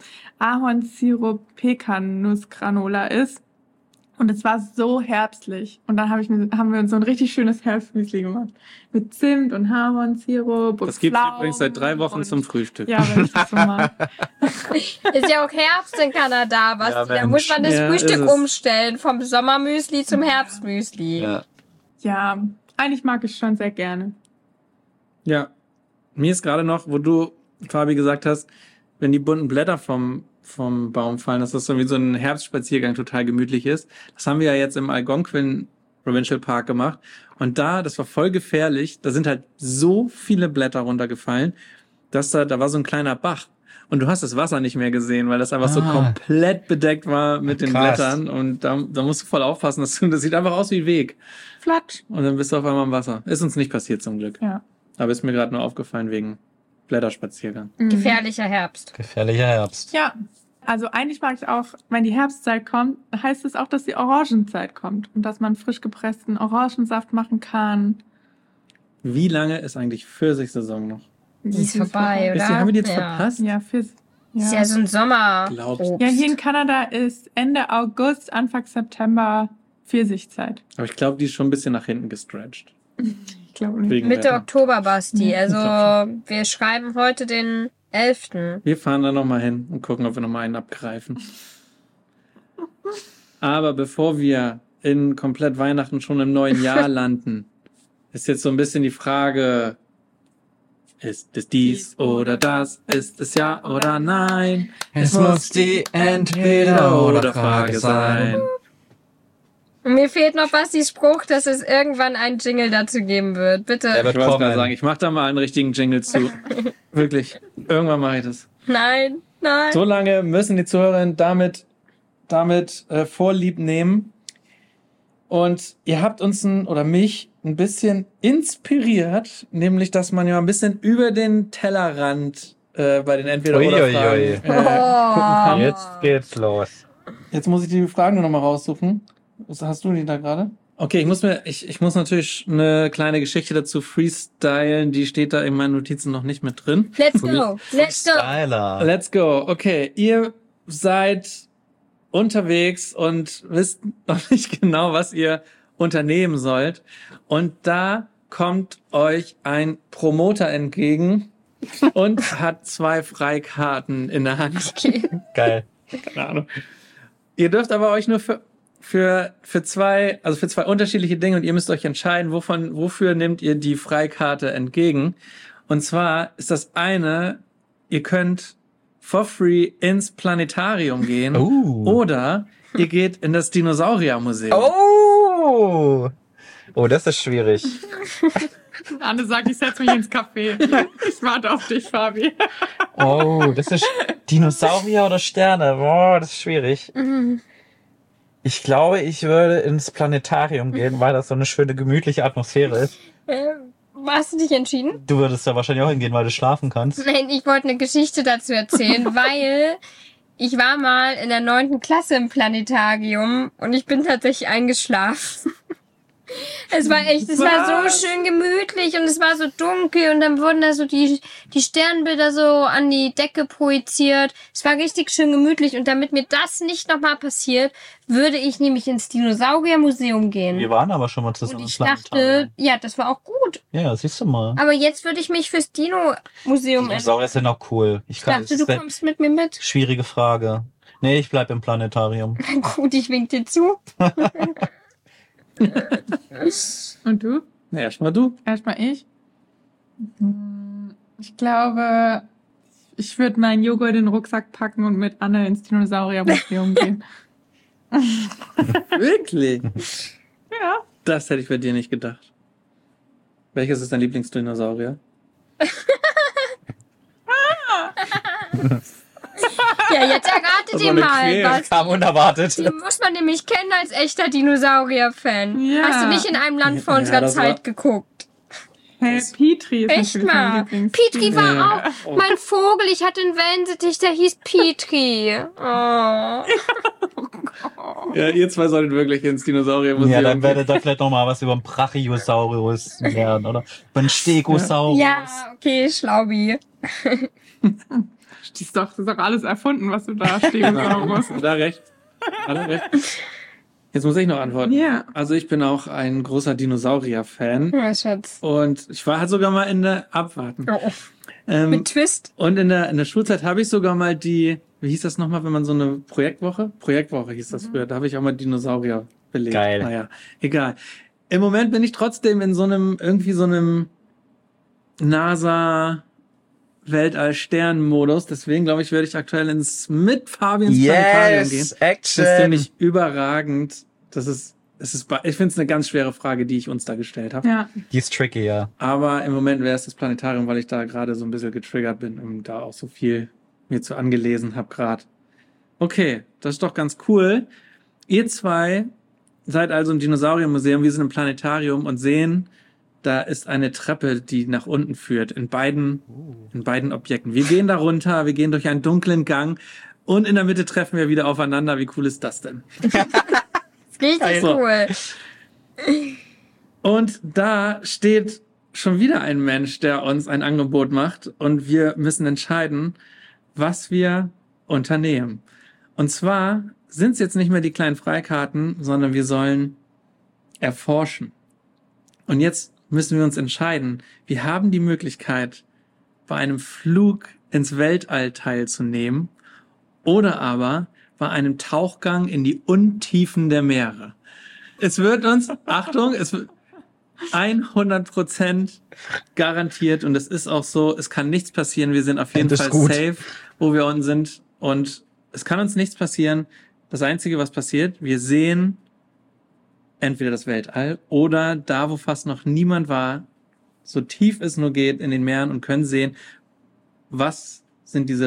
Ahornsirup-Pekan-Nuss-Granola ist. Und es war so herbstlich. Und dann hab ich mir, haben wir uns so ein richtig schönes Herbstmüsli gemacht. Mit Zimt und Ahornsirup und das gibt's Pflaumen übrigens seit drei Wochen und- zum Frühstück. Ja, wenn ich das so mag. ist ja auch Herbst in Kanada, was? Ja, da Mensch. muss man das Ja, Frühstück ist es. umstellen. Vom Sommermüsli zum Herbstmüsli. Ja. Ja, eigentlich mag ich schon sehr gerne. Ja, mir ist gerade noch, wo du, Fabi, gesagt hast, wenn die bunten Blätter vom, vom Baum fallen, dass das so wie so ein Herbstspaziergang total gemütlich ist. Das haben wir ja jetzt im Algonquin Provincial Park gemacht. Und da, das war voll gefährlich, da sind halt so viele Blätter runtergefallen, dass da, da war so ein kleiner Bach. Und du hast das Wasser nicht mehr gesehen, weil das einfach so Ah. komplett bedeckt war mit den Krass. Blättern. Und da, da musst du voll aufpassen. Das, das sieht einfach aus wie ein Weg. Flatsch. Und dann bist du auf einmal im Wasser. Ist uns nicht passiert zum Glück. Ja. Aber ist mir gerade nur aufgefallen wegen Blätterspaziergang. Mhm. Gefährlicher Herbst. Gefährlicher Herbst. Ja, also eigentlich mag ich auch, wenn die Herbstzeit kommt, heißt es auch, dass die Orangenzeit kommt und dass man frisch gepressten Orangensaft machen kann. Wie lange ist eigentlich Pfirsichsaison noch? Die ist vorbei, Ist oder? die, haben wir die jetzt ja. verpasst? Ja, fürs, Ist ja ja. so ein Sommer. Glaubst du? Ja, hier in Kanada ist Ende August, Anfang September Pfirsichzeit. Aber ich glaube, die ist schon ein bisschen nach hinten gestretched. Ich glaube nicht. Wegen Mitte Wetter. Oktober, Basti. Ja, Also, ich glaub wir schreiben heute den elften Wir fahren da nochmal hin und gucken, ob wir nochmal einen abgreifen. Aber bevor wir in komplett Weihnachten schon im neuen Jahr landen, ist jetzt so ein bisschen die Frage, ist es dies oder das? Ist es ja oder nein? Es muss die Entweder-oder-Frage sein. Und mir fehlt noch Bastis Spruch, dass es irgendwann einen Jingle dazu geben wird. Bitte. Der Ich wird wollte kommen. gerade sagen, ich mache da mal einen richtigen Jingle zu. Wirklich. Irgendwann mache ich das. Nein, nein. So lange müssen die Zuhörer damit damit äh, Vorlieb nehmen. Und ihr habt uns ein, oder mich ein bisschen inspiriert, nämlich, dass man ja ein bisschen über den Tellerrand äh, bei den Entweder-Oder-Fragen äh, gucken kann. Jetzt geht's los. Jetzt muss ich die Fragen nur noch mal raussuchen. Was hast du die da gerade? Okay, ich muss mir, ich, ich muss natürlich eine kleine Geschichte dazu freestylen. Die steht da in meinen Notizen noch nicht mit drin. Let's go, let's go. Styler. Let's go. Okay, ihr seid unterwegs und wisst noch nicht genau, was ihr unternehmen sollt. Und da kommt euch ein Promoter entgegen und hat zwei Freikarten in der Hand. Okay. Geil. Keine Ahnung. Ihr dürft aber euch nur für, für, für zwei, also für zwei unterschiedliche Dinge, und ihr müsst euch entscheiden, wovon, wofür nehmt ihr die Freikarte entgegen. Und zwar ist das eine, ihr könnt for free ins Planetarium gehen Uh. oder ihr geht in das Dinosauriermuseum. Oh! Oh, das ist schwierig. Anne sagt, ich setze mich ins Café. Ich warte auf dich, Fabi. Oh, das ist Dinosaurier oder Sterne. Boah, das ist schwierig. Ich glaube, ich würde ins Planetarium gehen, weil das so eine schöne, gemütliche Atmosphäre ist. Äh, hast du dich entschieden? Du würdest da wahrscheinlich auch hingehen, weil du schlafen kannst. Nein, ich wollte eine Geschichte dazu erzählen, weil ich war mal in der neunten Klasse im Planetarium und ich bin tatsächlich eingeschlafen. Es war echt, es war so schön gemütlich und es war so dunkel und dann wurden da so die, die Sternbilder so an die Decke projiziert. Es war richtig schön gemütlich und damit mir das nicht nochmal passiert, würde ich nämlich ins Dinosauriermuseum gehen. Wir waren aber schon mal zusammen Und im ich Planetarium. dachte, ja, das war auch gut. Ja, siehst du mal. Aber jetzt würde ich mich fürs Dino-Museum Dinosaurier sind auch cool. Ich Ich kann, dachte, das du ist eine kommst mit mir mit. schwierige Frage. Nee, ich bleib im Planetarium. Gut, ich wink dir zu. Und du? Na, erstmal du. Erstmal ich. Hm, Ich glaube, ich würde meinen Joghurt in den Rucksack packen und mit Anne ins Dinosauriermuseum gehen. Wirklich? Ja. Das hätte ich bei dir nicht gedacht. Welches ist dein Lieblingsdinosaurier? Ja, jetzt erratet Das ihr war eine mal, Quäl. was. Kam unerwartet. Die muss man nämlich kennen als echter Dinosaurier-Fan. Ja. Hast du nicht in einem Land vor Ja, unserer das Zeit war- geguckt? Hey, Petri ist Echt natürlich mein mal. Lieblings. Petri war Ja. auch mein Vogel. Ich hatte einen Wellensittich, der hieß Petri. Oh. Ja, ihr zwei solltet wirklich ins Dinosauriermuseum. Ja, dann werdet ihr vielleicht noch mal was über den Brachiosaurus lernen, oder? Über den Stegosaurus. Ja, okay, Schlaubi. Das ist doch, das ist doch alles erfunden, was du da stehen musst. Da recht. Alle recht. Jetzt muss ich noch antworten. Ja. Also ich bin auch ein großer Dinosaurier-Fan. Ja, Schatz. Und ich war halt sogar mal in der Abwarten. Oh. Ähm, Mit Twist. und in der, in der Schulzeit habe ich sogar mal die, wie hieß das nochmal, wenn man so eine Projektwoche? Projektwoche hieß das früher. Da habe ich auch mal Dinosaurier belegt. Geil. Naja, egal. Im Moment bin ich trotzdem in so einem, irgendwie so einem NASA Weltall-Stern-Modus. Deswegen glaube ich, werde ich aktuell ins mit Fabi ins Planetarium gehen. Yes, Das Action. ist nämlich überragend. Das ist, es ist, ich finde es eine ganz schwere Frage, die ich uns da gestellt habe. Ja. Die ist tricky, ja. Aber im Moment wäre es das Planetarium, weil ich da gerade so ein bisschen getriggert bin und da auch so viel mir zu angelesen habe gerade. Okay, das ist doch ganz cool. Ihr zwei seid also im Dinosauriermuseum, wir sind im Planetarium und sehen, da ist eine Treppe, die nach unten führt, in beiden, in beiden Objekten. Wir gehen da runter, wir gehen durch einen dunklen Gang und in der Mitte treffen wir wieder aufeinander. Wie cool ist das denn? Richtig So. cool. Und da steht schon wieder ein Mensch, der uns ein Angebot macht und wir müssen entscheiden, was wir unternehmen. Und zwar sind es jetzt nicht mehr die kleinen Freikarten, sondern wir sollen erforschen. Und jetzt müssen wir uns entscheiden. Wir haben die Möglichkeit, bei einem Flug ins Weltall teilzunehmen oder aber bei einem Tauchgang in die Untiefen der Meere. Es wird uns, Achtung, es wird hundert Prozent garantiert und es ist auch so, es kann nichts passieren. Wir sind auf jeden Das ist Fall gut. safe, wo wir unten sind und es kann uns nichts passieren. Das Einzige, was passiert, wir sehen entweder das Weltall oder da, wo fast noch niemand war, so tief es nur geht in den Meeren und können sehen, was sind diese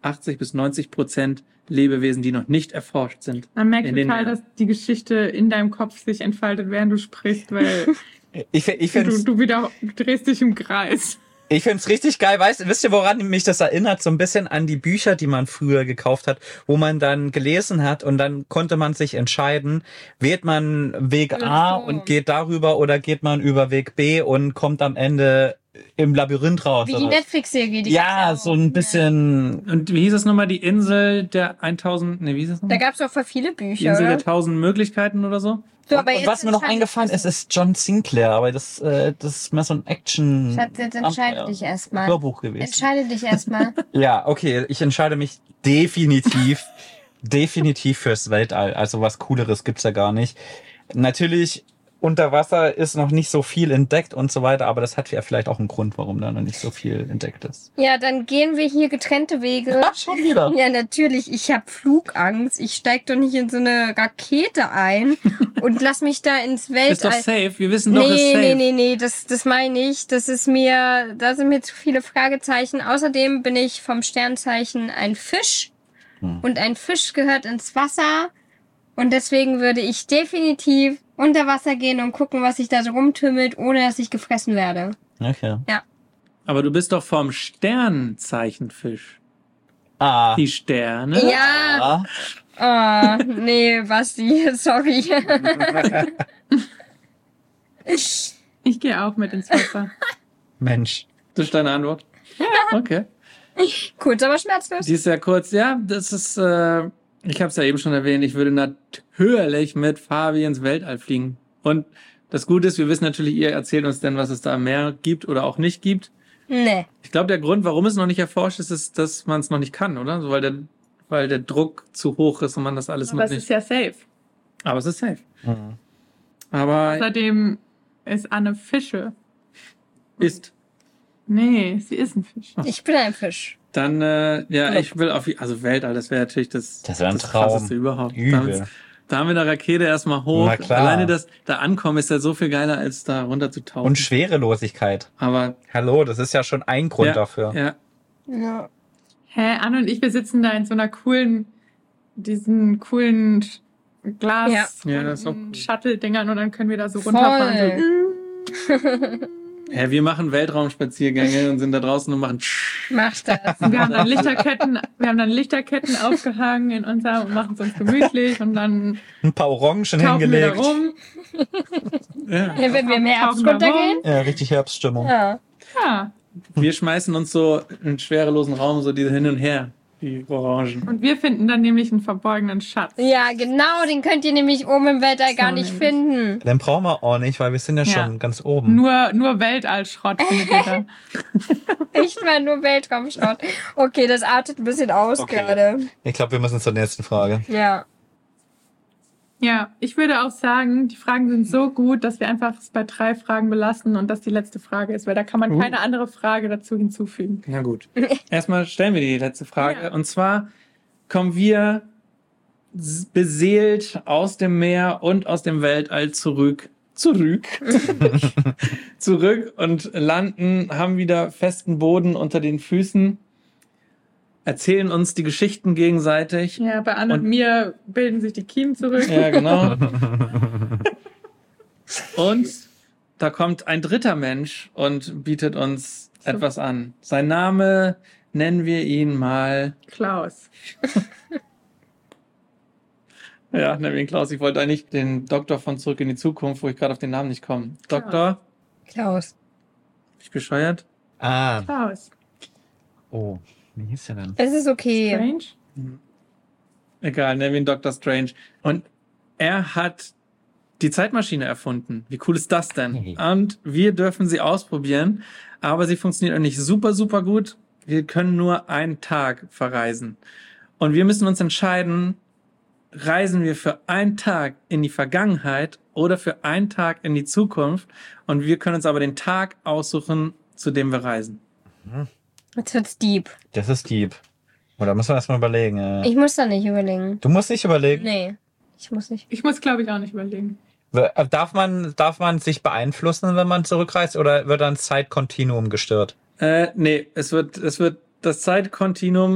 achtzig bis neunzig Prozent Lebewesen, die noch nicht erforscht sind. Man merkt in den total, Meeren. dass die Geschichte in deinem Kopf sich entfaltet, während du sprichst, weil Ich, ich du, finde du wieder du drehst dich im Kreis. Ich find's richtig geil. Weißt, wisst ihr, woran mich das erinnert? So ein bisschen an die Bücher, die man früher gekauft hat, wo man dann gelesen hat und dann konnte man sich entscheiden, wählt man Weg A so. und geht darüber oder geht man über Weg B und kommt am Ende im Labyrinth raus. Wie die oder? Netflix-Serie. Die Ja, gibt's so auch. ein bisschen. Und wie hieß es nochmal? Die Insel der tausend, nee, wie hieß es Da nochmal? gab's auch voll viele Die Bücher, Insel der oder? tausend Möglichkeiten oder so? So, Und, und jetzt was mir noch entscheide- eingefallen ist, ist John Sinclair, aber das, äh, das ist mehr so ein Action Schatz, jetzt entscheide dich erstmal. Hörbuch gewesen. Entscheide dich erstmal. Ja, okay, ich entscheide mich definitiv, definitiv fürs Weltall. Also was Cooleres gibt's ja gar nicht. Natürlich, unter Wasser ist noch nicht so viel entdeckt und so weiter, aber das hat ja vielleicht auch einen Grund, warum da noch nicht so viel entdeckt ist. Ja, dann gehen wir hier getrennte Wege. Ah, schon wieder. Ja, natürlich. Ich habe Flugangst. Ich steig doch nicht in so eine Rakete ein und lass mich da ins Ist doch Weltall. safe. Wir wissen doch, ist Nee, safe. nee, nee, nee, das, das meine ich. Das ist mir, da sind mir zu viele Fragezeichen. Außerdem bin ich vom Sternzeichen ein Fisch. Hm. Und ein Fisch gehört ins Wasser. Und deswegen würde ich definitiv unter Wasser gehen und gucken, was sich da so rumtümmelt, ohne dass ich gefressen werde. Okay. Aber du bist doch vom Sternzeichenfisch. Ah. Die Sterne. Ja. Ah. Oh, nee, Basti, sorry. Ich gehe auch mit ins Wasser. Mensch. Das ist deine Antwort? Ja. Okay. Kurz, aber schmerzlos. Die ist ja kurz. Ja, das ist, äh, ich habe es ja eben schon erwähnt, ich würde natürlich mit Fabi ins Weltall fliegen. Und das Gute ist, wir wissen natürlich, ihr erzählt uns denn, was es da mehr gibt oder auch nicht gibt. Nee. Ich glaube, der Grund, warum es noch nicht erforscht ist, ist, dass man es noch nicht kann, oder? So, weil der, weil der Druck zu hoch ist und man das alles Aber noch es nicht. ist ja safe. Aber es ist safe. Mhm. Aber Außerdem ist Anne Fische. ist. Nee, sie ist ein Fisch. Ich bin ein Fisch. Dann, äh, ja, Genau. ich will auf, also Weltall, das wäre natürlich das, Das wäre ein Traum. krasseste überhaupt. Übel. Damit- Da haben wir eine Rakete erstmal hoch. Na klar. Alleine das, da ankommen ist ja so viel geiler, als da runter zu tauchen. Und Schwerelosigkeit. Aber, Hallo, das ist ja schon ein Grund ja, dafür. ja, Ja. Hä, Anne und ich, wir sitzen da in so einer coolen, diesen coolen Sch- Glas Ja. Ja, das ist auch cool. Shuttle-Dingern und dann können wir da so Voll. runterfahren. Hä, wir machen Weltraumspaziergänge und sind da draußen und machen Mach das. So. Wir haben dann Lichterketten, wir haben dann Lichterketten aufgehangen in unserem und machen es uns gemütlich und dann Ein paar Orangen tauchen wir da hingelegt. rum. ja. Ja, wenn wir im Herbst Tauchen da runtergehen. Ja, richtig Herbststimmung. Ja. Ja. Wir schmeißen uns so in einen schwerelosen Raum so diese hin und her, die Orangen. Und wir finden dann nämlich einen verborgenen Schatz. Ja, genau, den könnt ihr nämlich oben im Weltall gar So nicht nämlich. finden. Den brauchen wir auch nicht, weil wir sind ja, Ja. schon ganz oben. Nur, nur Weltallschrott findet ihr da. Nicht mal nur Weltraumschrott. Okay, das artet ein bisschen aus Okay. gerade. Ich glaube, wir müssen zur nächsten Frage. Ja. Ja, ich würde auch sagen, die Fragen sind so gut, dass wir einfach es bei drei Fragen belassen und das die letzte Frage ist, weil da kann man Uh. keine andere Frage dazu hinzufügen. Na gut. Erstmal stellen wir die letzte Frage. Ja. Und zwar kommen wir s- beseelt aus dem Meer und aus dem Weltall zurück. Zurück. zurück und landen, haben wieder festen Boden unter den Füßen, erzählen uns die Geschichten gegenseitig. Ja, bei Anne und, Und- mir bilden sich die Kiemen zurück. Ja, genau. Und da kommt ein dritter Mensch und bietet uns So. etwas an. Sein Name nennen wir ihn mal. Klaus. Ja, nennen wir ihn Klaus. Ich wollte eigentlich den Doktor von Zurück in die Zukunft, wo ich gerade auf den Namen nicht komme. Doktor? Klaus. Bin ich bescheuert? Ah, Klaus. oh, wie hieß der denn? Es ist okay. Strange. Egal, nennen wir ihn Doktor Strange. Und er hat die Zeitmaschine erfunden. Wie cool ist das denn? Mhm. Und wir dürfen sie ausprobieren, aber sie funktioniert auch nicht super, super gut. Wir können nur einen Tag verreisen. Und wir müssen uns entscheiden, reisen wir für einen Tag in die Vergangenheit oder für einen Tag in die Zukunft. Und wir können uns aber den Tag aussuchen, zu dem wir reisen. Jetzt wird's deep. Das ist Dieb. Oder müssen wir erstmal überlegen. Äh. Ich muss da nicht überlegen. Du musst nicht überlegen. Nee, ich muss nicht. Ich muss, glaube ich, auch nicht überlegen. Darf man, darf man sich beeinflussen, wenn man zurückreist, oder wird dann Zeitkontinuum gestört? Äh, nee, es wird, es wird das Zeitkontinuum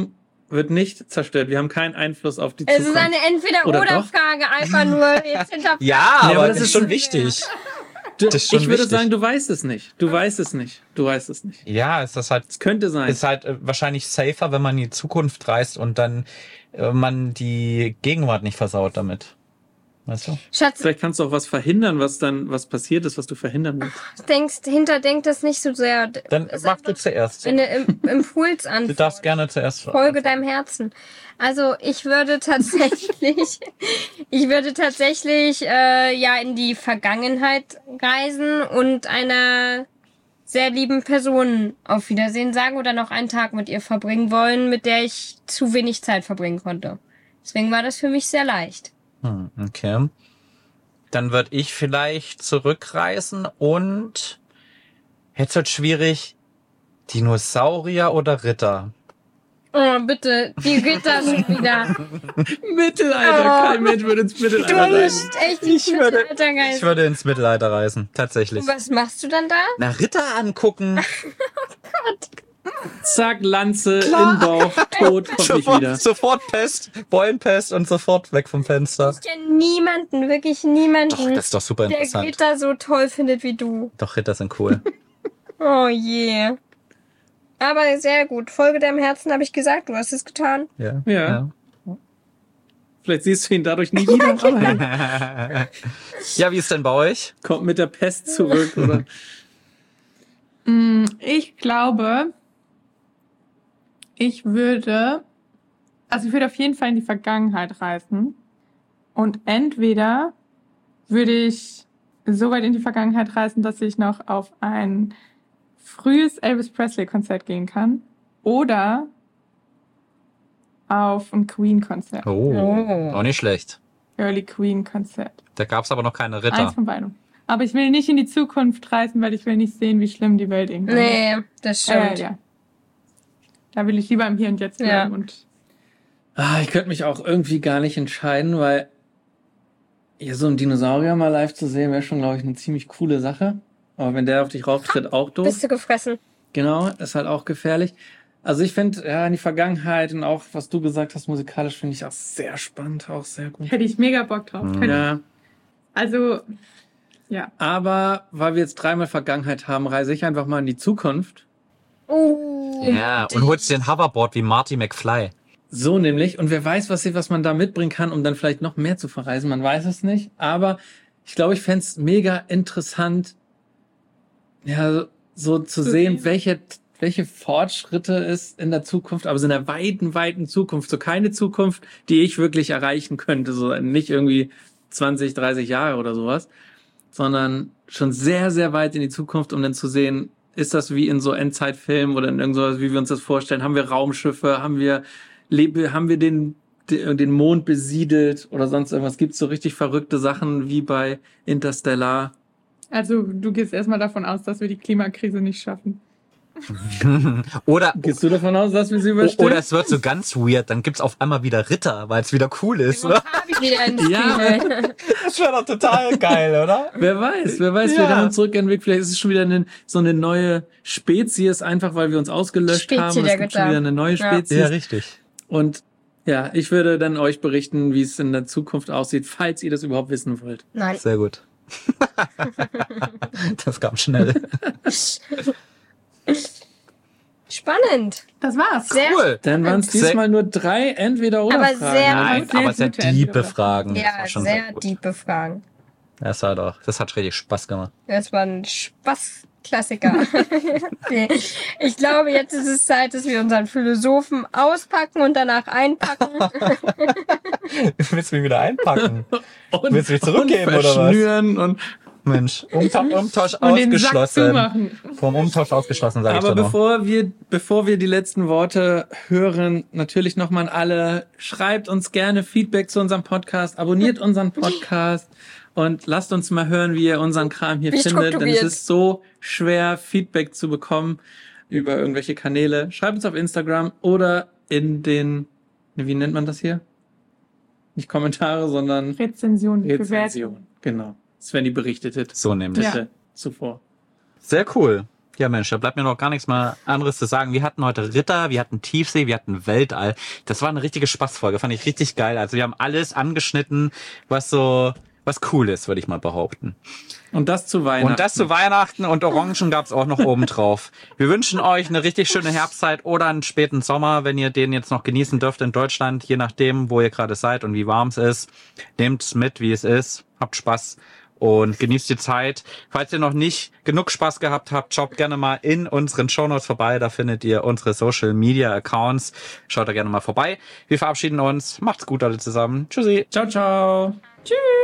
wird nicht zerstört. Wir haben keinen Einfluss auf die Es Zukunft. ist eine Entweder-Oder-Frage, einfach nur jetzt hinterfragen. Ja, aber aber das das ist ist- schon wichtig. Du, das ist schon ich würde wichtig. sagen, du weißt es nicht. Du weißt es nicht. Du weißt es nicht. Ja, ist das halt Es könnte sein. ist halt äh, wahrscheinlich safer, wenn man in die Zukunft reist und dann äh, man die Gegenwart nicht versaut damit. Weißt du? Schatz, Vielleicht kannst du auch was verhindern, was dann was passiert ist, was du verhindern willst. denkst, hinterdenkt das nicht so sehr. Dann Es ist mach du einfach zuerst. eine Im- Du Impulsantwort. darfst gerne zuerst. Folge deinem Herzen. Also ich würde tatsächlich, ich würde tatsächlich äh, ja in die Vergangenheit reisen und einer sehr lieben Person auf Wiedersehen sagen oder noch einen Tag mit ihr verbringen wollen, mit der ich zu wenig Zeit verbringen konnte. Deswegen war das für mich sehr leicht. Hm, okay. Dann würde ich vielleicht zurückreisen und jetzt wird schwierig, Dinosaurier oder Ritter? Oh, bitte, die Ritter schon wieder. Mittelalter, Oh. kein Mensch würde ins Du Mittelalter reisen. bist echt Ich würde, Mittelaltergeist. ich würde ins Mittelalter reisen, tatsächlich. Und was machst du dann da? Na, Ritter angucken. Zack, Lanze im Bauch, tot, hoffentlich wieder. Sofort, sofort Pest, Beulenpest und sofort weg vom Fenster. Ich kenne niemanden, wirklich niemanden, Doch, das ist doch super der interessant. Ritter so toll findet wie du. Doch, Ritter sind cool. Oh je. Aber sehr gut. Folge deinem Herzen, habe ich gesagt. Du hast es getan. Ja. Ja. Vielleicht siehst du ihn dadurch nie wieder, aber er Ja. Ja, wie ist denn bei euch? kommt mit der Pest zurück, oder? Mm, Ich glaube, ich würde, also ich würde auf jeden Fall in die Vergangenheit reisen. Und entweder würde ich so weit in die Vergangenheit reisen, dass ich noch auf ein frühes Elvis Presley Konzert gehen kann. Oder auf ein Queen Konzert. Oh, Oh. auch nicht schlecht. Early Queen Konzert. Da gab's aber noch keine Eins Ritter. von beiden. Aber ich will nicht in die Zukunft reisen, weil ich will nicht sehen, wie schlimm die Welt irgendwann wird. Nee, das Äh, stimmt. ja. Da will ich lieber im Hier und Jetzt bleiben. Ja. Und Ah, ich könnte mich auch irgendwie gar nicht entscheiden, weil ja, so einen Dinosaurier mal live zu sehen, wäre schon, glaube ich, eine ziemlich coole Sache. Aber wenn der auf dich rauftritt, auch doof. Bist du gefressen? Genau, ist halt auch gefährlich. Also ich finde, ja, in die Vergangenheit und auch, was du gesagt hast, musikalisch finde ich auch sehr spannend, auch sehr gut. hätte ich mega Bock drauf. Mhm. Könnte- Ja, Also, ja. aber weil wir jetzt dreimal Vergangenheit haben, reise ich einfach mal in die Zukunft. Oh. Ja, und holst dir ein Hoverboard wie Marty McFly. So nämlich. Und wer weiß, was, was man da mitbringen kann, um dann vielleicht noch mehr zu verreisen. Man weiß es nicht. Aber ich glaube, ich fände es mega interessant, ja, so zu Zu sehen, sehen. welche, welche Fortschritte es in der Zukunft, aber so in der weiten, weiten Zukunft. So keine Zukunft, die ich wirklich erreichen könnte. So nicht irgendwie zwanzig, dreißig Jahre oder sowas, sondern schon sehr, sehr weit in die Zukunft, um dann zu sehen, ist das wie in so Endzeitfilmen oder in irgend sowas, wie wir uns das vorstellen? Haben wir Raumschiffe? Haben wir, lebe, haben wir den, den Mond besiedelt oder sonst irgendwas? Gibt es so richtig verrückte Sachen wie bei Interstellar? Also, du gehst erstmal davon aus, dass wir die Klimakrise nicht schaffen. Oder, Gehst du davon aus, dass wir sie überstehen? oder es wird so ganz weird, dann gibt's auf einmal wieder Ritter, weil es wieder cool ist, oder? Habe ich wieder ins Ja. Spiel. Das wäre doch total geil, oder? Wer weiß, wer weiß, Ja. wir haben uns zurückentwickelt. Vielleicht ist es schon wieder eine, so eine neue Spezies, einfach weil wir uns ausgelöscht Spezie haben. Es der gibt schon Götter. wieder eine neue Ja. Spezies. Ja, richtig. Und ja, ich würde dann euch berichten, wie es in der Zukunft aussieht, falls ihr das überhaupt wissen wollt. Nein. Sehr gut. Das kam schnell. Spannend. Das war's. Sehr Cool. Dann waren es Sehr- diesmal nur drei Entweder-oder Aber Fragen. sehr- Nein, sehr aber sehr gute tiefe Entweder- Fragen. Das Ja, war schon sehr gut. tiefe Fragen. Das war doch, das hat richtig Spaß gemacht. Das war ein Spaß-Klassiker. Okay. Ich glaube, jetzt ist es Zeit, dass wir unseren Philosophen auspacken und danach einpacken. Willst du mich wieder einpacken? Und, Willst du mich zurückgeben, und oder was? verschnüren und Mensch, Umta Umtausch Und den Sack ausgeschlossen. zumachen. Vom Umtausch ausgeschlossen, sage ich Aber doch noch. bevor wir, bevor wir die letzten Worte hören, natürlich nochmal an alle, schreibt uns gerne Feedback zu unserem Podcast, abonniert unseren Podcast und lasst uns mal hören, wie ihr unseren Kram hier Wie findet, denn es strukturiert. ist so schwer, Feedback zu bekommen über irgendwelche Kanäle. Schreibt uns auf Instagram oder in den, wie nennt man das hier? Nicht Kommentare, sondern Rezension, Bewertung. Rezension. Genau. Svenny berichtete So nämlich. Ja. bitte zuvor. Sehr cool. Ja, Mensch, da bleibt mir noch gar nichts mehr anderes zu sagen. Wir hatten heute Ritter, wir hatten Tiefsee, wir hatten Weltall. Das war eine richtige Spaßfolge, fand ich richtig geil. Also wir haben alles angeschnitten, was so, was cool ist, würde ich mal behaupten. Und das zu Weihnachten. Und das zu Weihnachten und Orangen gab's auch noch oben drauf. Wir wünschen euch eine richtig schöne Herbstzeit oder einen späten Sommer, wenn ihr den jetzt noch genießen dürft in Deutschland, je nachdem, wo ihr gerade seid und wie warm es ist. Nehmt's mit, wie es ist. Habt Spaß. Und genießt die Zeit. Falls ihr noch nicht genug Spaß gehabt habt, schaut gerne mal in unseren Shownotes vorbei. Da findet ihr unsere Social Media Accounts. Schaut da gerne mal vorbei. Wir verabschieden uns. Macht's gut alle zusammen. Tschüssi. Ciao, ciao. Tschüss.